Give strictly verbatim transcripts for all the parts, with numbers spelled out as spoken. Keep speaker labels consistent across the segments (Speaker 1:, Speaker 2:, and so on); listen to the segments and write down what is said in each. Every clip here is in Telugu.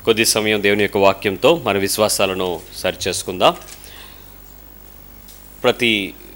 Speaker 1: కొద్ది సమయం దేవుని యొక్క వాక్యంతో మన విశ్వాసాలను సరిచేసుకుందాం. ప్రతి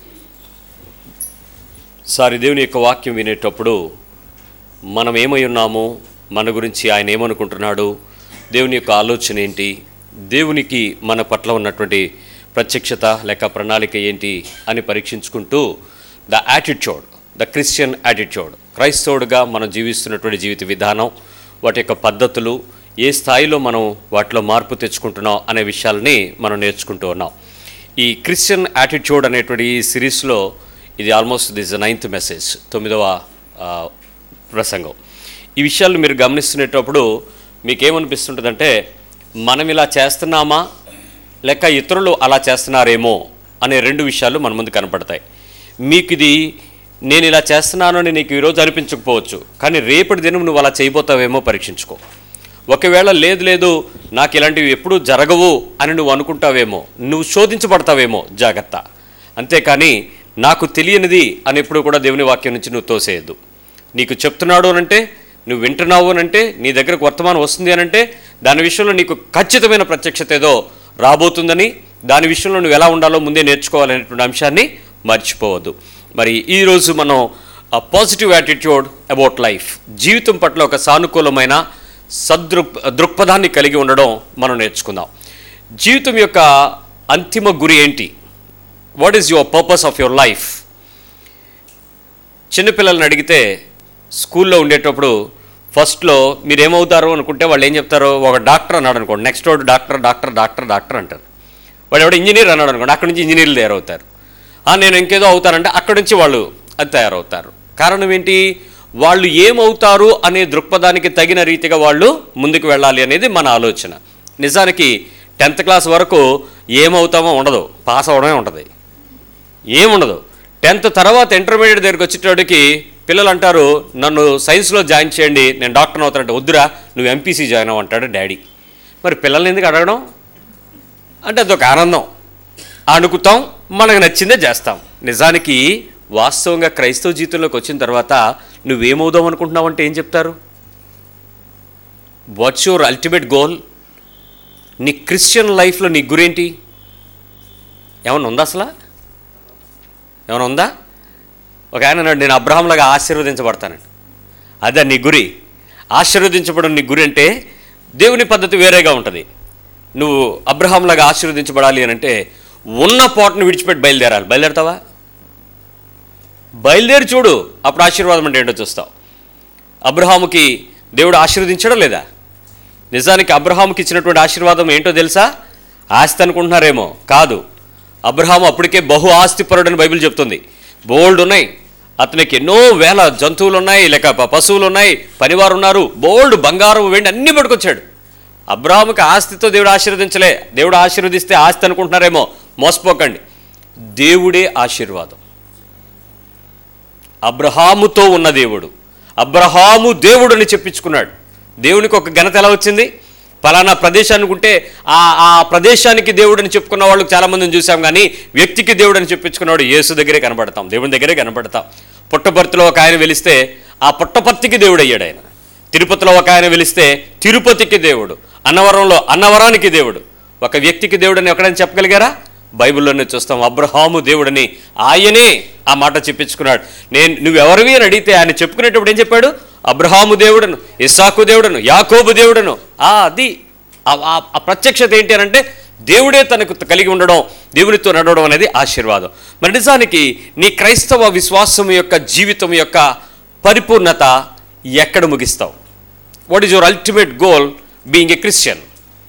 Speaker 1: సారి దేవుని యొక్క వాక్యం వినేటప్పుడు మనం ఏమై ఉన్నాము, మన గురించి ఆయన ఏమనుకుంటున్నాడు, దేవుని యొక్క ఆలోచన ఏంటి, దేవునికి మన పట్ల ఉన్నటువంటి ప్రత్యక్షత లేక ప్రణాళిక ఏంటి అని పరీక్షించుకుంటూ the attitude, the Christian attitude, క్రైస్తవుడుగా మనం జీవిస్తున్నటువంటి జీవిత విధానం, వాటి యొక్క పద్ధతులు, ఏ స్థాయిలో మనం వాటిలో మార్పు తెచ్చుకుంటున్నాం అనే విషయాలని మనం నేర్చుకుంటూ ఉన్నాం. ఈ క్రిస్టియన్ యాటిట్యూడ్ అనేటువంటి ఈ సిరీస్లో ఇది ఆల్మోస్ట్ దిస్ నైన్త్ మెసేజ్, తొమ్మిదవ ప్రసంగం. ఈ విషయాలు మీరు గమనిస్తున్నప్పుడు మీకేమనిపిస్తుంటుందంటే, మనం ఇలా చేస్తున్నామా లేక ఇతరులు అలా చేస్తున్నారేమో అనే రెండు విషయాలు మన ముందు కనపడతాయి. మీకు ఇది నేను ఇలా చేస్తున్నాను అని నీకు ఈరోజు అనిపించకపోవచ్చు, కానీ రేపటి దినం నువ్వు అలా చేయబోతావేమో పరీక్షించుకో. ఒకవేళ లేదు లేదు నాకు ఇలాంటివి ఎప్పుడూ జరగవు అని నువ్వు అనుకుంటావేమో, నువ్వు శోధించబడతావేమో, జాగ్రత్త. అంతేకాని నాకు తెలియనిది అని ఎప్పుడు కూడా దేవుని వాక్యం నుంచి నువ్వు తోసేయద్దు. నీకు చెప్తున్నాడు అనంటే, నువ్వు వింటున్నావు అనంటే, నీ దగ్గరకు వర్తమానం వస్తుంది అనంటే దాని విషయంలో నీకు ఖచ్చితమైన ప్రత్యక్షత ఏదో రాబోతుందని, దాని విషయంలో నువ్వు ఎలా ఉండాలో ముందే నేర్చుకోవాలనేటువంటి అంశాన్ని మర్చిపోవద్దు. మరి ఈరోజు మనం పాజిటివ్ యాటిట్యూడ్ అబౌట్ లైఫ్, జీవితం పట్ల ఒక సానుకూలమైన సదృక్ దృక్పథాన్ని కలిగి ఉండడం మనం నేర్చుకుందాం. జీవితం యొక్క అంతిమ గురి ఏంటి? What is your purpose of your life? చిన్నపిల్లల్ని అడిగితే స్కూల్లో ఉండేటప్పుడు ఫస్ట్లో మీరేమవుతారు అనుకుంటే వాళ్ళు ఏం చెప్తారు? ఒక డాక్టర్ అన్నాడు అనుకోండి, నెక్స్ట్ వాడు డాక్టర్ డాక్టర్ డాక్టర్ డాక్టర్ అంటారు. వాడు ఎవడో ఇంజనీర్ అన్నాడు అనుకోండి, అక్కడి నుంచి ఇంజనీర్లు తయారవుతారు. నేను ఇంకేదో అవుతారంటే అక్కడి నుంచి వాళ్ళు అది తయారవుతారు. కారణం ఏంటి? వాళ్ళు ఏమవుతారు అనే దృక్పథానికి తగిన రీతిగా వాళ్ళు ముందుకు వెళ్ళాలి అనేది మన ఆలోచన. నిజానికి టెన్త్ క్లాస్ వరకు ఏమవుతామో ఉండదు, పాస్ అవడమే ఉంటుంది, ఏముండదు. టెన్త్ తర్వాత ఇంటర్మీడియట్ దగ్గరికి వచ్చేటోడికి పిల్లలు అంటారు, నన్ను సైన్స్లో జాయిన్ చేయండి, నేను డాక్టర్ని అవుతానంటే, వద్దురా నువ్వు ఎంపీసీ జాయిన్ అవ్వ అంటాడు డాడీ. మరి పిల్లల్ని ఎందుకు అడగడం అంటే అదొక ఆనందం, అనుకుతాం, మనకు నచ్చిందే చేస్తాం. నిజానికి వాస్తవంగా క్రైస్తవ జీవితంలోకి వచ్చిన తర్వాత నువ్వేమవుదాం అనుకుంటున్నావు అంటే ఏం చెప్తారు? What's your ultimate goal? నీ క్రిస్టియన్ లైఫ్లో నీ గురేంటి? ఏమన్నా ఉందా? అసలు ఏమైనా ఉందా? ఒక ఆయన అన్నాడు, నేను అబ్రహాంలాగా ఆశీర్వదించబడతానండి. అదే నీ గురి. ఆశీర్వదించబడడం నీ గురి అంటే దేవుని పద్ధతి వేరేగా ఉంటుంది. నువ్వు అబ్రహాంలాగా ఆశీర్వదించబడాలి అని అంటే ఉన్న పోటను విడిచిపెట్టి బయలుదేరాలి. బయలుదేరుతావా? బయలుదేరి చూడు, అప్పుడు ఆశీర్వాదం అంటే ఏంటో చూస్తావు. అబ్రహాముకి దేవుడు ఆశీర్వదించడం లేదా? నిజానికి అబ్రహాముకి ఇచ్చినటువంటి ఆశీర్వాదం ఏంటో తెలుసా? ఆస్తి అనుకుంటున్నారేమో, కాదు. అబ్రహాము అప్పటికే బహు ఆస్తిపరుడని బైబిల్ చెప్తుంది. బోల్డ్ ఉన్నాయి, అతనికి ఎన్నో వేల జంతువులు ఉన్నాయి, లేక పశువులు ఉన్నాయి, పనివారు ఉన్నారు, బోల్డ్ బంగారం వెండి అన్నీ పట్టుకొచ్చాడు. అబ్రహాముకి ఆస్తితో దేవుడు ఆశీర్వదించలే. దేవుడు ఆశీర్వదిస్తే ఆస్తి అనుకుంటున్నారేమో, మోసపోకండి. దేవుడే ఆశీర్వాదం. అబ్రహాముతో ఉన్న దేవుడు, అబ్రహాము దేవుడు అని చెప్పించుకున్నాడు. దేవునికి ఒక ఘనత ఎలా వచ్చింది? ఫలానా ప్రదేశానికి ఉంటే ఆ ఆ ప్రదేశానికి దేవుడు అని చెప్పుకున్న వాళ్ళు చాలామందిని చూసాం, కానీ వ్యక్తికి దేవుడు అని చెప్పించుకున్నవాడు యేసు దగ్గరే కనబడతాం, దేవుని దగ్గరే కనబడతాం. పుట్టపర్తిలో ఒక ఆయన వెలిస్తే ఆ పుట్టపర్తికి దేవుడు అయ్యాడు ఆయన. తిరుపతిలో ఒక ఆయన వెలిస్తే తిరుపతికి దేవుడు, అన్నవరంలో అన్నవరానికి దేవుడు. ఒక వ్యక్తికి దేవుడు అని ఎక్కడైనా చెప్పగలిగారా? బైబిల్లోనే చూస్తాం. అబ్రహాము దేవుడని ఆయనే ఆ మాట చెప్పించుకున్నాడు. నేను నువ్వెవరివి అని అడిగితే ఆయన చెప్పుకునేటప్పుడు ఏం చెప్పాడు? అబ్రహాము దేవుడను, ఇస్సాకు దేవుడను, యాకోబు దేవుడను. అది ఆ ప్రత్యక్షత ఏంటి అని అంటే దేవుడే తనకు కలిగి ఉండడం, దేవునితో నడవడం అనేది ఆశీర్వాదం. మరి నిజానికి నీ క్రైస్తవ విశ్వాసం యొక్క జీవితం యొక్క పరిపూర్ణత ఎక్కడ ముగిస్తావు? What is your ultimate goal being a Christian?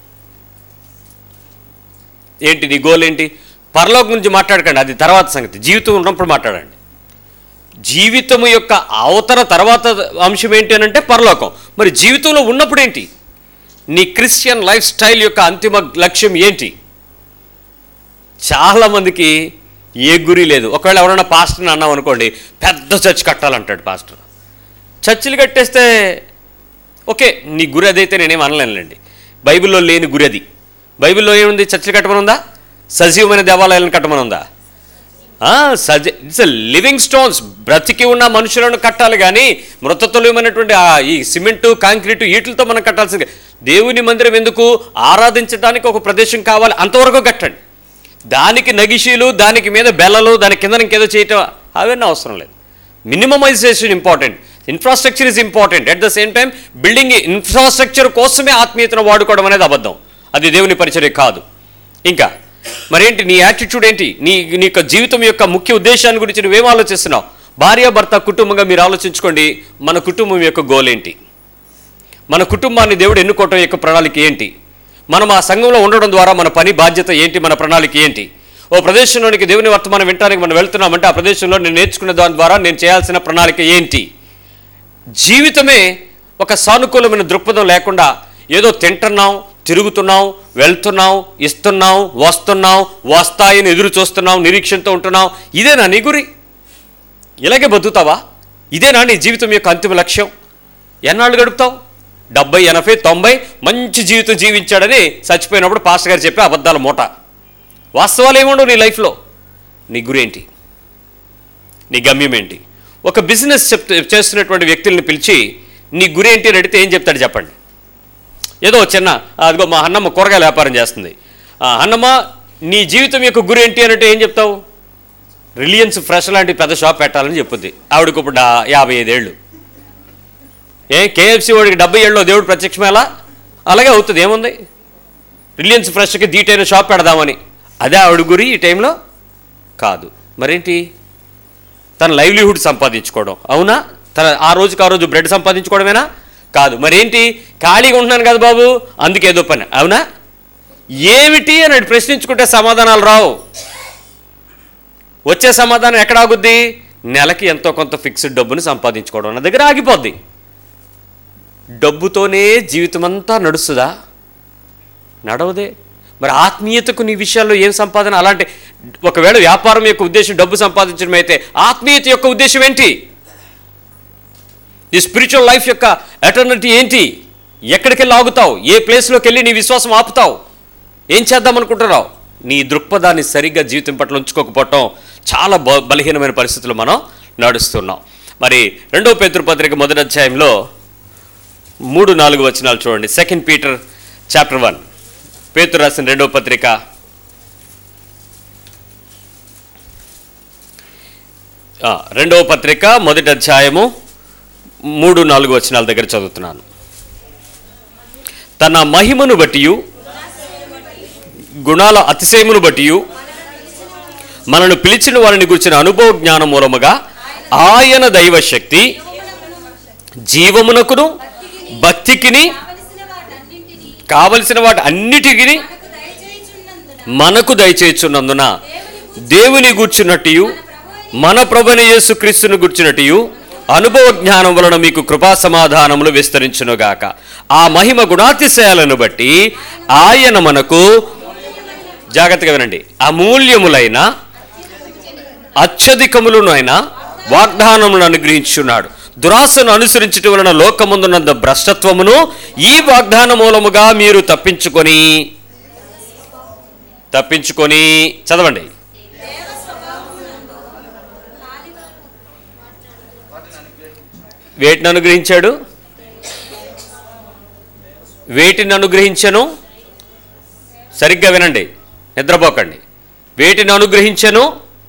Speaker 1: ఏంటి నీ గోల్ ఏంటి? పరలోకం గురించి మాట్లాడకండి, అది తర్వాత సంగతి. జీవితం ఉన్నప్పుడు మాట్లాడండి. జీవితం యొక్క అవతర తర్వాత అంశం ఏంటి అని అంటే పరలోకం. మరి జీవితంలో ఉన్నప్పుడు ఏంటి? నీ క్రిస్టియన్ లైఫ్ స్టైల్ యొక్క అంతిమ లక్ష్యం ఏంటి? చాలామందికి ఏ గురి లేదు. ఒకవేళ ఎవరైనా పాస్టర్ని అన్నాం అనుకోండి, పెద్ద చర్చ్ కట్టాలంటాడు పాస్టర్. చర్చిలు కట్టేస్తే ఓకే, నీ గురి అదైతే నేనేం అనలేనులేండి. బైబిల్లో లేని గురి అది. బైబిల్లో ఏముంది? చర్చిలు కట్టమని ఉందా? సజీవమైన దేవాలయాలను కట్టమని ఉందా? సజ ఇట్స్ లివింగ్ స్టోన్స్. బ్రతికి ఉన్న మనుషులను కట్టాలి, కానీ మృతతుల్యమైనటువంటి ఈ సిమెంటు కాంక్రీటు వీటితో మనం కట్టాల్సింది. దేవుని మందిరం ఎందుకు? ఆరాధించడానికి ఒక ప్రదేశం కావాలి, అంతవరకు కట్టండి. దానికి నగిషీలు, దానికి మీద బెల్లలు, దాని కింద ఇంకేదో చేయటం అవన్నీ అవసరం లేదు. Minimization important, infrastructure is important. At the same time building infrastructure కోసమే ఆత్మీయతను వాడుకోవడం అనేది అబద్ధం, అది దేవుని పరిచర్య కాదు. ఇంకా మరేంటి నీ యాటిట్యూడ్ ఏంటి? నీ నీ యొక్క జీవితం యొక్క ముఖ్య ఉద్దేశాన్ని గురించి నువ్వేం ఆలోచిస్తున్నావు? భార్య భర్త కుటుంబంగా మీరు ఆలోచించుకోండి, మన కుటుంబం యొక్క గోల్ ఏంటి? మన కుటుంబాన్ని దేవుడు ఎన్నుకోవటం యొక్క ప్రణాళిక ఏంటి? మనం ఆ సంఘంలో ఉండడం ద్వారా మన పని బాధ్యత ఏంటి? మన ప్రణాళిక ఏంటి? ఓ ప్రదేశంలోనికి దేవుని వర్తమానం వినడానికి మనం వెళ్తున్నామంటే ఆ ప్రదేశంలో నేను నేర్చుకునే దాని ద్వారా నేను చేయాల్సిన ప్రణాళిక ఏంటి? జీవితమే ఒక సానుకూలమైన దృక్పథం లేకుండా ఏదో తింటున్నాం, తిరుగుతున్నాం, వెళ్తున్నాం, ఇస్తున్నాం, వస్తున్నాం, వస్తాయని ఎదురు చూస్తున్నాం, నిరీక్షణతో ఉంటున్నాం. ఇదేనా నీ గురి? ఇలాగే బతుకుతావా? ఇదేనా నీ జీవితం యొక్క అంతిమ లక్ష్యం? ఎన్నాళ్ళు గడుపుతావు? డెబ్బై ఎనభై తొంభై మంచి జీవితం జీవించాడని చచ్చిపోయినప్పుడు పాస్టర్ గారు చెప్పే అబద్ధాల మూట. వాస్తవాలు ఏముండవు నీ లైఫ్లో. నీ గురేంటి? నీ గమ్యం ఏంటి? ఒక బిజినెస్ చెప్ చేస్తున్నటువంటి వ్యక్తుల్ని పిలిచి నీ గురేంటి అని అడిగితే ఏం చెప్తాడు చెప్పండి? ఏదో చిన్న అదిగో మా అన్నమ్మ కూరగాయల వ్యాపారం చేస్తుంది, అన్నమ్మ నీ జీవితం యొక్క గురేంటి అని అంటే ఏం చెప్తావు? రిలయన్స్ ఫ్రెష్ లాంటి పెద్ద షాప్ పెట్టాలని చెప్పుద్ది. ఆవిడకి ఇప్పుడు యాభై ఐదేళ్ళు. ఏ కేఎఫ్సీ వాడికి డెబ్బై ఏళ్ళలో దేవుడు ప్రత్యక్షమేలా? అలాగే అవుతుంది. ఏముంది? రిలయన్స్ ఫ్రెష్కి దీటైన షాప్ పెడదామని, అదే ఆవిడ గురి ఈ టైంలో కాదు. మరేంటి? తన లైవ్లీహుడ్ సంపాదించుకోవడం, అవునా? తన ఆ రోజుకి ఆ రోజు బ్రెడ్ సంపాదించుకోవడమేనా? కాదు. మరేంటి? ఖాళీగా ఉంటున్నాను కదా బాబు, అందుకేదో పని, అవునా? ఏమిటి అని ప్రశ్నించుకుంటే సమాధానాలు రావు. వచ్చే సమాధానం ఎక్కడ ఆగుద్ది? నెలకి ఎంతో కొంత ఫిక్స్డ్ డబ్బుని సంపాదించుకోవడం నా దగ్గర ఆగిపోద్ది. డబ్బుతోనే జీవితం అంతా నడుస్తుందా? నడవదే. మరి ఆత్మీయతకు నీ విషయాల్లో ఏం సంపాదన? అలాంటి ఒకవేళ వ్యాపారం యొక్క ఉద్దేశం డబ్బు సంపాదించడం అయితే ఆత్మీయత యొక్క ఉద్దేశం ఏంటి? నీ స్పిరిచువల్ లైఫ్ యొక్క ఎటర్నిటీ ఏంటి? ఎక్కడికి వెళ్ళి ఆగుతావు? ఏ ప్లేస్లోకి వెళ్ళి నీ విశ్వాసం ఆపుతావు? ఏం చేద్దామనుకుంటున్నావు? నీ దృక్పథాన్ని సరిగ్గా జీవితం పట్ల ఉంచుకోకపోవటం చాలా బ బలహీనమైన పరిస్థితులు మనం నడుస్తున్నాం. మరి రెండవ పేతురు పత్రిక మొదటి అధ్యాయంలో మూడు నాలుగు వచనాలు చూడండి. సెకండ్ పీటర్ చాప్టర్ వన్, పేతురు రాసిన రెండవ పత్రిక రెండవ పత్రిక మొదటి అధ్యాయము మూడు నాలుగు వచనాల దగ్గర చదువుతున్నాను. తన మహిమను బట్టి గుణాల అతిశయమును బట్టి మనను పిలిచిన వారిని గురించిన అనుభవ జ్ఞానం మూలముగా ఆయన దైవశక్తి జీవమునకును భక్తికిని కావలసిన వాటి అన్నిటికి మనకు దయచేయుచున్నందున దేవుని గూర్చున్నట్టు మన ప్రభువైన యేసుక్రీస్తును గూర్చున్నట్టు అనుభవ జ్ఞానం వలన మీకు కృపా సమాధానములు విస్తరించునుగాక. ఆ మహిమ గుణాతిశయాలను బట్టి ఆయన మనకు, జాగ్రత్తగా వినండి, అమూల్యములైన అత్యధికములను అయిన వాగ్దానములను అనుగ్రహించున్నాడు. దురాశను అనుసరించటం వలన లోకముందున్నంత భ్రష్టత్వమును ఈ వాగ్దాన మూలముగా మీరు తప్పించుకొని తప్పించుకొని చదవండి. వేటిని అనుగ్రహించాడు? వేటిని అనుగ్రహించను? సరిగ్గా వినండి, నిద్రపోకండి. వేటిని అనుగ్రహించను?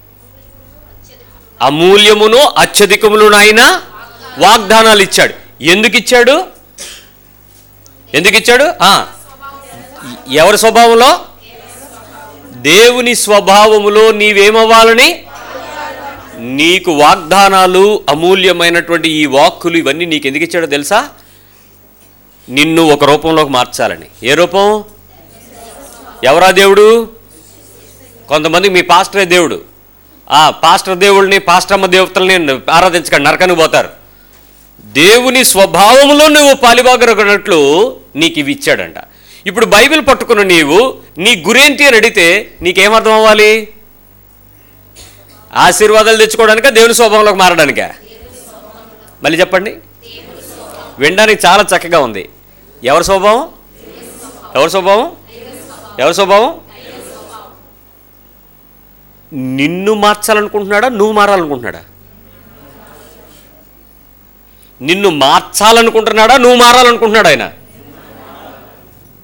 Speaker 1: అమూల్యమును అత్యధికములునైనా వాగ్దానాలు ఇచ్చాడు. ఎందుకు ఇచ్చాడు? ఎందుకు ఇచ్చాడు? ఎవరి స్వభావంలో? దేవుని స్వభావములో నీవేమవ్వాలని? నీకు వాగ్దానాలు, అమూల్యమైనటువంటి ఈ వాక్కులు, ఇవన్నీ నీకు ఎందుకు ఇచ్చాడో తెలుసా? నిన్ను ఒక రూపంలోకి మార్చాలని. ఏ రూపం? ఎవరా దేవుడు? కొంతమంది మీ పాస్టరే దేవుడు. ఆ పాస్టర్ దేవుడిని, పాస్టర్మ్మ దేవతల్ని ఆరాధించకండి, నరకానికి పోతారు. దేవుని స్వభావంలో నువ్వు పాలిభాగరగనట్లు నీకు ఇవి ఇచ్చాడంట. ఇప్పుడు బైబిల్ పట్టుకున్న నీవు నీ గురేంటి అని అడిగితే నీకేమర్థం అవ్వాలి? ఆశీర్వాదాలు తెచ్చుకోవడానికా, దేవుని స్వభావంలోకి మారడానికా? మళ్ళీ చెప్పండి. వినడానికి చాలా చక్కగా ఉంది. ఎవరి స్వభావం? ఎవరి స్వభావం? ఎవరి స్వభావం? నిన్ను మార్చాలనుకుంటున్నాడా, నువ్వు మారాలనుకుంటున్నాడా? నిన్ను మార్చాలనుకుంటున్నాడా, నువ్వు మారాలనుకుంటున్నాడు ఆయన?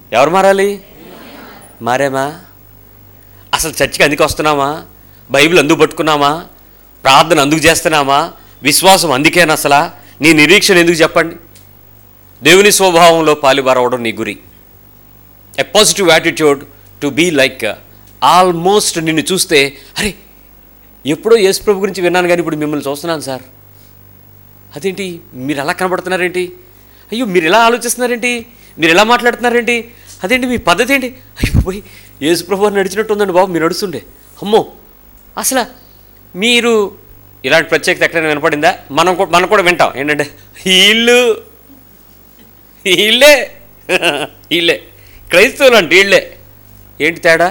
Speaker 1: ఎవరు మారాలి? మారేమా? అసలు చర్చికి అందుకు వస్తున్నామా? బైబిల్ అందుకు పట్టుకున్నామా? ప్రార్థన అందుకు చేస్తున్నామా? విశ్వాసం అందుకేనా? అసలు నీ నిరీక్షణ ఎందుకు చెప్పండి? దేవుని స్వభావంలో పాలుబారవడం నీ గురి. A positive attitude to be like almost నిన్ను చూస్తే అరే ఎప్పుడో యేసు ప్రభు గురించి విన్నాను కానీ ఇప్పుడు మిమ్మల్ని చూస్తున్నాను సార్, అదేంటి మీరు ఎలా కనబడుతున్నారేంటి, అయ్యో మీరు ఎలా ఆలోచిస్తున్నారేంటి, మీరు ఎలా మాట్లాడుతున్నారేంటి, అదేంటి మీ పద్ధతి ఏంటి, అయ్యో పోయి యేసు ప్రభు అని నడిచినట్టు ఉందండి బాబు మీరు నడుస్తుండే, అమ్మో అసలు మీరు ఇలాంటి ప్రత్యేకత ఎక్కడైనా వినపడిందా? మనం మనం కూడా వింటాం ఏంటంటే వీళ్ళు వీళ్ళే వీళ్ళే క్రైస్తవులు అంటే వీళ్ళే. ఏంటి తేడా?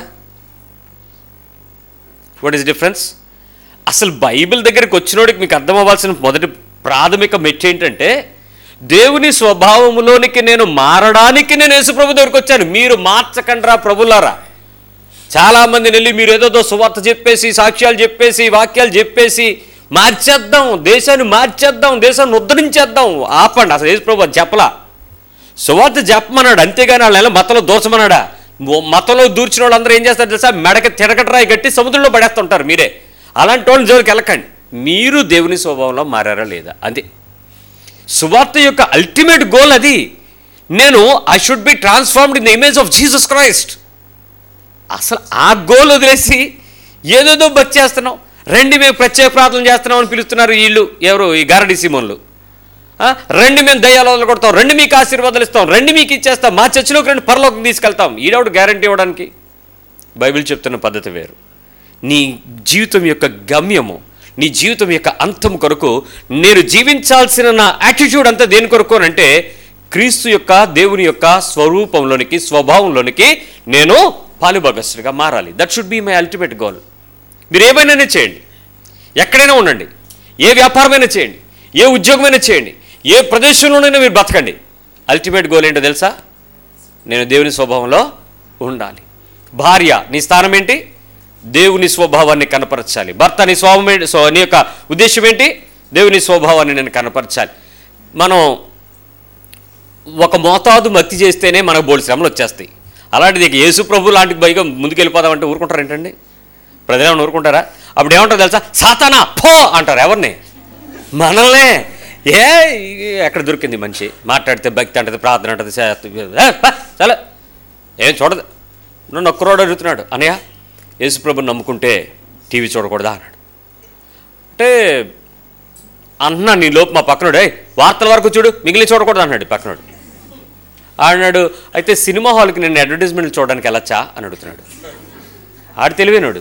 Speaker 1: What is difference? అసలు బైబిల్ దగ్గరికి వచ్చినోడికి మీకు అర్థం అవ్వాల్సిన మొదటి ప్రాథమిక మెట్టు ఏంటంటే దేవుని స్వభావంలోనికి నేను మారడానికి నేను యేసుప్రభు దగ్గరికి వచ్చాను. మీరు మార్చకండ్రా ప్రభులారా. చాలామందిని వెళ్ళి మీరు ఏదో సువార్త చెప్పేసి సాక్ష్యాలు చెప్పేసి వాక్యాలు చెప్పేసి మార్చేద్దాం, దేశాన్ని మార్చేద్దాం, దేశాన్ని ఉద్ధరించేద్దాం. ఆపండి. అసలు యేసుప్రభు చెప్పలా. సువార్త చెప్పమన్నాడు, అంతేగాని వాళ్ళ మతంలో దోచమన్నాడా? మతంలో దూర్చిన వాళ్ళందరూ ఏం చేస్తారు తెలుసా? మెడక తిరగటరాయి గట్టి సముద్రంలో పడేస్తుంటారు. మీరే అలాంటి వాళ్ళని జోలికి వెళ్ళకండి. మీరు దేవుని స్వభావంలో మారారా లేదా? అంతే సువార్త యొక్క అల్టిమేట్ గోల్. అది నేను I should be transformed in the image of Jesus Christ. అసలు ఆ గోల్ వదిలేసి ఏదేదో భక్తి చేస్తున్నాం. రెండు మేము ప్రత్యేక ప్రార్థన చేస్తున్నాం అని పిలుస్తున్నారు వీళ్ళు. ఎవరు? ఈ గారడి సీమోన్లు. రెండు మేము దయ్యాలు కొడతాం, రెండు మీకు ఆశీర్వాదాలు ఇస్తాం, రెండు మీకు ఇచ్చేస్తాం, మా చర్చిలోకి రెండు పరలోకి తీసుకెళ్తాం. ఈడవుడు గ్యారంటీ ఇవ్వడానికి. బైబిల్ చెప్తున్న పద్ధతి వేరు. నీ జీవితం యొక్క గమ్యము, నీ జీవితం యొక్క అంతం కొరకు నేను జీవించాల్సిన నా యాటిట్యూడ్ అంతా దేని కొరకు అంటే క్రీస్తు యొక్క దేవుని యొక్క స్వరూపంలోనికి స్వభావంలోనికి నేను పాలుభాగస్తుడిగా మారాలి. That should be my ultimate goal. మీరు ఏమైనా చేయండి, ఎక్కడైనా ఉండండి, ఏ వ్యాపారమైనా చేయండి, ఏ ఉద్యోగమైనా చేయండి, ఏ ప్రదేశంలోనైనా మీరు బతకండి. అల్టిమేట్ గోల్ ఏంటో తెలుసా? నేను దేవుని స్వభావంలో ఉండాలి. భార్య నీ స్థానం ఏంటి? దేవుని స్వభావాన్ని కనపరచాలి. భర్త నీ స్వభావం ఏంటి? నీ యొక్క ఉద్దేశం ఏంటి? దేవుని స్వభావాన్ని నేను కనపరచాలి. మనం ఒక మోతాదు మత్తి చేస్తేనే మనకు బోల్డ్ శ్రమలు వచ్చేస్తాయి. అలాంటిది ఇక యేసు ప్రభు లాంటి పైగా ముందుకెళ్ళిపోదామంటే ఊరుకుంటారు ఏంటండి? ప్రజలను ఊరుకుంటారా? అప్పుడు ఏమంటారు తెలుసా? సాతానా పో అంటారు. ఎవరిని? మనల్నే. ఏ ఎక్కడ దొరికింది మనిషి? మాట్లాడితే భక్తి అంటది, ప్రార్థన అంటది, చాలా ఏం చూడదు. నన్ను ఒక్కరోడు అడుగుతున్నాడు, అనయ్య యేసుప్రభుని నమ్ముకుంటే టీవీ చూడకూడదా అన్నాడు. అంటే అన్నా నీ లోపు మా పక్కనోడు వార్తల వరకు చూడు, మిగిలిన చూడకూడదు అన్నాడు పక్కనోడు. అన్నాడు అయితే సినిమా హాల్కి నేను అడ్వర్టైజ్మెంట్లు చూడడానికి వెళ్ళొచ్చా అని అడుగుతున్నాడు. ఆడు తెలివైనోడు.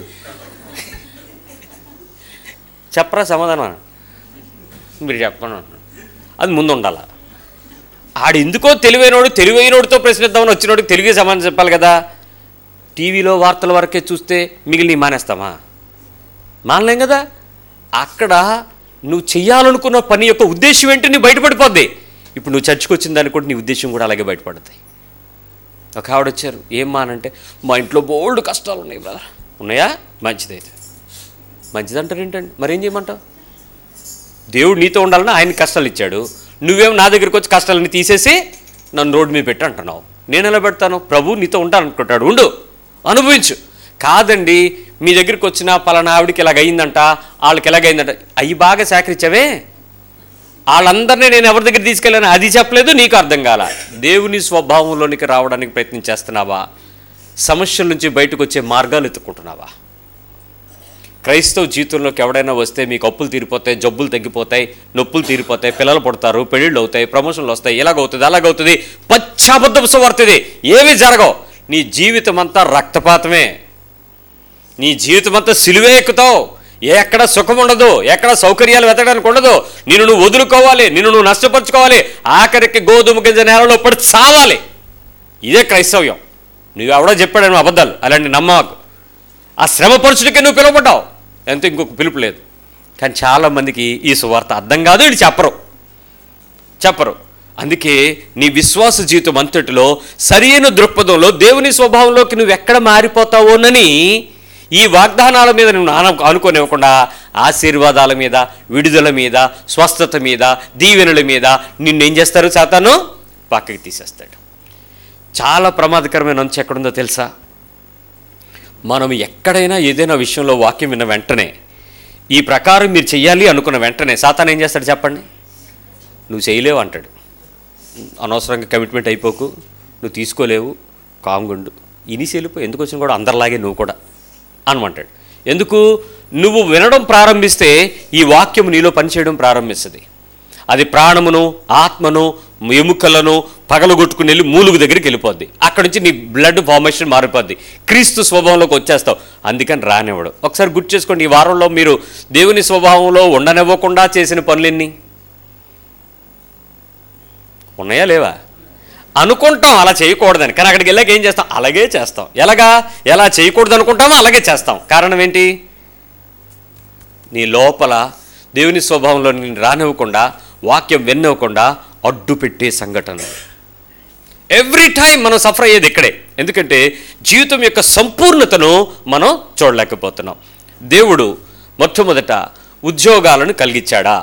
Speaker 1: చెప్పరా సమాధానం? మీరు చెప్పను అంటున్నాడు. అది ముందు ఉండాల. ఆడు ఎందుకో తెలివైనోడు, తెలివైనోడితో ప్రశ్నిద్దామని వచ్చినోడికి తెలివి సమాధానం చెప్పాలి కదా. టీవీలో వార్తల వరకే చూస్తే మిగిలిన మానేస్తామా? మానలేం కదా. అక్కడ నువ్వు చెయ్యాలనుకున్న పని యొక్క ఉద్దేశం ఏంటి నీ బయటపడిపోద్ది. ఇప్పుడు నువ్వు చర్చకు వచ్చిన దాన్ని కూడా నీ ఉద్దేశం కూడా అలాగే బయటపడుతుంది. ఒక ఆవిడ వచ్చారు, ఏం మానంటే మా ఇంట్లో బోల్డ్ కష్టాలు ఉన్నాయి బ్రదర్. ఉన్నాయా? మంచిదైతే. మంచిదంటారు ఏంటండి? మరేం చేయమంటావు? దేవుడు నీతో ఉండాలని ఆయన కష్టాలు ఇచ్చాడు, నువ్వేమో నా దగ్గరికి వచ్చి కష్టాలన్నీ తీసేసి నన్ను రోడ్డు మీద పెట్టి అంటున్నావు. నేను ఎలా పెడతాను? ప్రభు నీతో ఉంటాననుకుంటాడు, ఉండు, అనుభవించు. కాదండి మీ దగ్గరికి వచ్చిన పలానా ఆవిడికి ఇలాగ అయిందంట, వాళ్ళకి ఎలాగైందంట, అవి బాగా సేకరించావే, వాళ్ళందరినీ నేను ఎవరి దగ్గర తీసుకెళ్ళాను అది చెప్పలేదు, నీకు అర్థం కాల. దేవుని స్వభావంలోనికి రావడానికి ప్రయత్నం చేస్తున్నావా? సమస్యల నుంచి బయటకు వచ్చే మార్గాలు ఎత్తుకుంటున్నావా? క్రైస్తవ జీవితంలోకి ఎవడైనా వస్తే మీకు అప్పులు తీరిపోతాయి, జబ్బులు తగ్గిపోతాయి, నొప్పులు తీరిపోతాయి, పిల్లలు పుడతారు, పెళ్ళిళ్ళు అవుతాయి, ప్రమోషన్లు వస్తాయి, ఇలాగవుతుంది అలాగవుతుంది, పచ్చాబద్ధపు సువార్తది, ఏమీ జరగవు. నీ జీవితం అంతా రక్తపాతమే. నీ జీవితం అంతా సిలువే ఎక్కుతావు. ఎక్కడ సుఖం ఉండదు, ఎక్కడ సౌకర్యాలు వెతకడానికి ఉండదు. నిన్ను నువ్వు వదులుకోవాలి, నిన్ను నువ్వు నష్టపరుచుకోవాలి, ఆఖరికి గోధుమ గింజ నేలలో పడి చావాలి. ఇదే క్రైస్తవ్యం. నువ్వెవడో చెప్పాడు నువ్వు అబద్ధాలు, అలాంటి నమ్మకు. ఆ శ్రమ పరుచుడికే నువ్వు పిలువబడ్డావు, ఎంతో ఇంకొక పిలుపు లేదు. కానీ చాలామందికి ఈ సువార్త అర్థం కాదు, ఇది చెప్పరు చెప్పరు అందుకే నీ విశ్వాస జీవితం అంతటిలో సరైన దృక్పథంలో దేవుని స్వభావంలోకి నువ్వు ఎక్కడ మారిపోతావోనని ఈ వాగ్దానాల మీద నువ్వు అనుకోనివ్వకుండా ఆశీర్వాదాల మీద, విడుదల మీద, స్వస్థత మీద, దీవెనల మీద నిన్నేం చేస్తారు? సాతాను పక్కకి తీసేస్తాడు. చాలా ప్రమాదకరమైన అంచు ఎక్కడుందో తెలుసా? మనం ఎక్కడైనా ఏదైనా విషయంలో వాక్యం విన్న వెంటనే ఈ ప్రకారం మీరు చెయ్యాలి అనుకున్న వెంటనే సాతాను ఏం చేస్తాడు చెప్పండి? నువ్వు చేయలేవు అంటాడు. అనవసరంగా కమిట్మెంట్ అయిపోకు, నువ్వు తీసుకోలేవు, కామ్గుండు, ఇనిసి వెళ్ళిపో, ఎందుకు వచ్చినా కూడా అందరిలాగే నువ్వు కూడా అనమంటాడు. ఎందుకు? నువ్వు వినడం ప్రారంభిస్తే ఈ వాక్యం నీలో పనిచేయడం ప్రారంభిస్తుంది. అది ప్రాణమును ఆత్మను ఎముకలను పగలగొట్టుకుని వెళ్ళి మూలుగు దగ్గరికి వెళ్ళిపోద్ది. అక్కడి నుంచి నీ బ్లడ్ ఫార్మేషన్ మారిపోద్ది, క్రీస్తు స్వభావంలోకి వచ్చేస్తావు. అందుకని రానివ్వడు. ఒకసారి గుర్తు చేసుకోండి, ఈ వారంలో మీరు దేవుని స్వభావంలో ఉండనివ్వకుండా చేసిన పనులెన్ని ఉన్నాయా లేవా? అనుకుంటాం అలా చేయకూడదని, కానీ అక్కడికి వెళ్ళాక ఏం చేస్తాం? అలాగే చేస్తాం. ఎలాగా? ఎలా చేయకూడదు అనుకుంటామో అలాగే చేస్తాం. కారణం ఏంటి? నీ లోపల దేవుని స్వభావంలో నేను రానివ్వకుండా, వాక్యం వినివ్వకుండా అడ్డు పెట్టే సంఘటన. ఎవ్రీ టైం మనం సఫర్ అయ్యేది ఇక్కడే. ఎందుకంటే జీవితం యొక్క సంపూర్ణతను మనం చూడలేకపోతున్నాం. దేవుడు మొట్టమొదట ఉద్యోగాలను కలిగించాడా?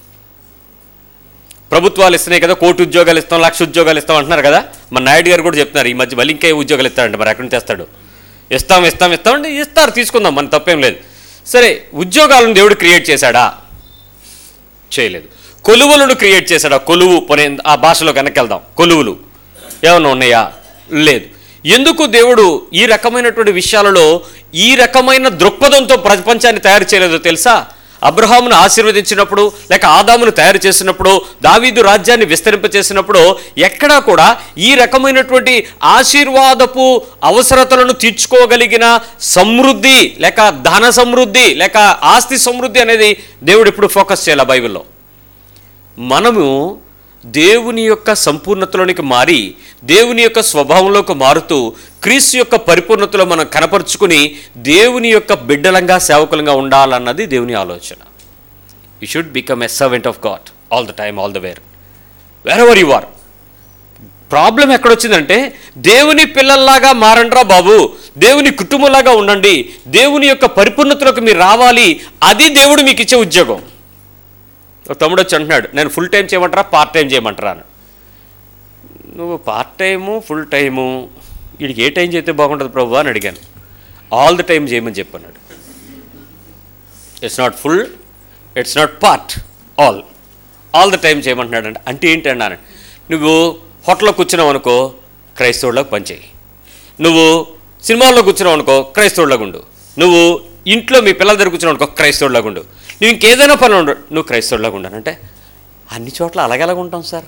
Speaker 1: ప్రభుత్వాలు ఇస్తున్నాయి కదా, కోటి ఉద్యోగాలు ఇస్తాం, లక్ష ఉద్యోగాలు ఇస్తాం అంటున్నారు కదా. మన నాయుడు గారు కూడా చెప్తున్నారు ఈ మధ్య మళ్ళీ ఇంకే ఉద్యోగాలు ఇస్తారంటే, మరి ఎక్కడి నుంచి తెస్తాడు? ఇస్తాం ఇస్తాం ఇస్తాం అంటే ఇస్తారు, తీసుకుందాం, మన తప్పేం లేదు. సరే, ఉద్యోగాలను దేవుడు క్రియేట్ చేశాడా? చేయలేదు. కొలువులను క్రియేట్ చేశాడా? కొలువు పోనీ ఆ భాషలో వెనక్కి కొలువులు ఏమన్నా ఉన్నాయా? లేదు. ఎందుకు దేవుడు ఈ రకమైనటువంటి విషయాలలో ఈ రకమైన దృక్పథంతో ప్రపంచాన్ని తయారు చేయలేదో తెలుసా? అబ్రహామును ఆశీర్వదించినప్పుడు, లేక ఆదామును తయారు చేసినప్పుడు, దావీదు రాజ్యాన్ని విస్తరింపచేసినప్పుడు ఎక్కడా కూడా ఈ రకమైనటువంటి ఆశీర్వాదపు అవసరతలను తీర్చుకోగలిగిన సమృద్ధి, లేక ధన సమృద్ధి, లేక ఆస్తి సమృద్ధి అనేది దేవుడు ఎప్పుడు ఫోకస్ చేయాలి బైబిల్లో. మనము దేవుని యొక్క సంపూర్ణతలోనికి మారి, దేవుని యొక్క స్వభావంలోకి మారుతూ, క్రీస్తు యొక్క పరిపూర్ణతలో మనం కనపరుచుకుని దేవుని యొక్క బిడ్డలంగా సేవకులంగా ఉండాలన్నది దేవుని ఆలోచన. You should become a servant of God all the time, all the where, wherever you are. Problem ఎక్కడొచ్చిందంటే, దేవుని పిల్లల్లాగా మారండ్రా బాబు, దేవుని కుటుంబంలాగా ఉండండి, దేవుని యొక్క పరిపూర్ణతలోకి మీరు రావాలి, అది దేవుడు మీకు ఇచ్చే ఉద్యోగం. తమ్ముడు వచ్చి అంటున్నాడు, నేను ఫుల్ టైం చేయమంటారా పార్ట్ టైం చేయమంటారా అని. నువ్వు పార్ట్ టైము ఫుల్ టైము వీడికి ఏ టైం చేస్తే బాగుంటుంది ప్రభు అని అడిగాను. ఆల్ ద టైం చేయమని చెప్పన్నాడు. It's not full, it's not part, all all the time చేయమంటున్నాడు. అంటే అంటే ఏంటి అన్నాను. నువ్వు హోటల్లో కూర్చున్నావు అనుకో, క్రైస్తవుడిలోకి పనిచేయి. నువ్వు సినిమాల్లో కూర్చున్నావు అనుకో, క్రైస్తవుడిలోకి ఉండు. నువ్వు ఇంట్లో మీ పిల్లల దగ్గర కూర్చున్నావు అనుకో, క్రైస్తవుడిలోకి ఉండు. నువ్వు ఇంకేదైనా పని ఉండు, నువ్వు క్రైస్తవుడిలాగా ఉండానంటే అన్ని చోట్ల అలాగెలాగా ఉంటాం సార్?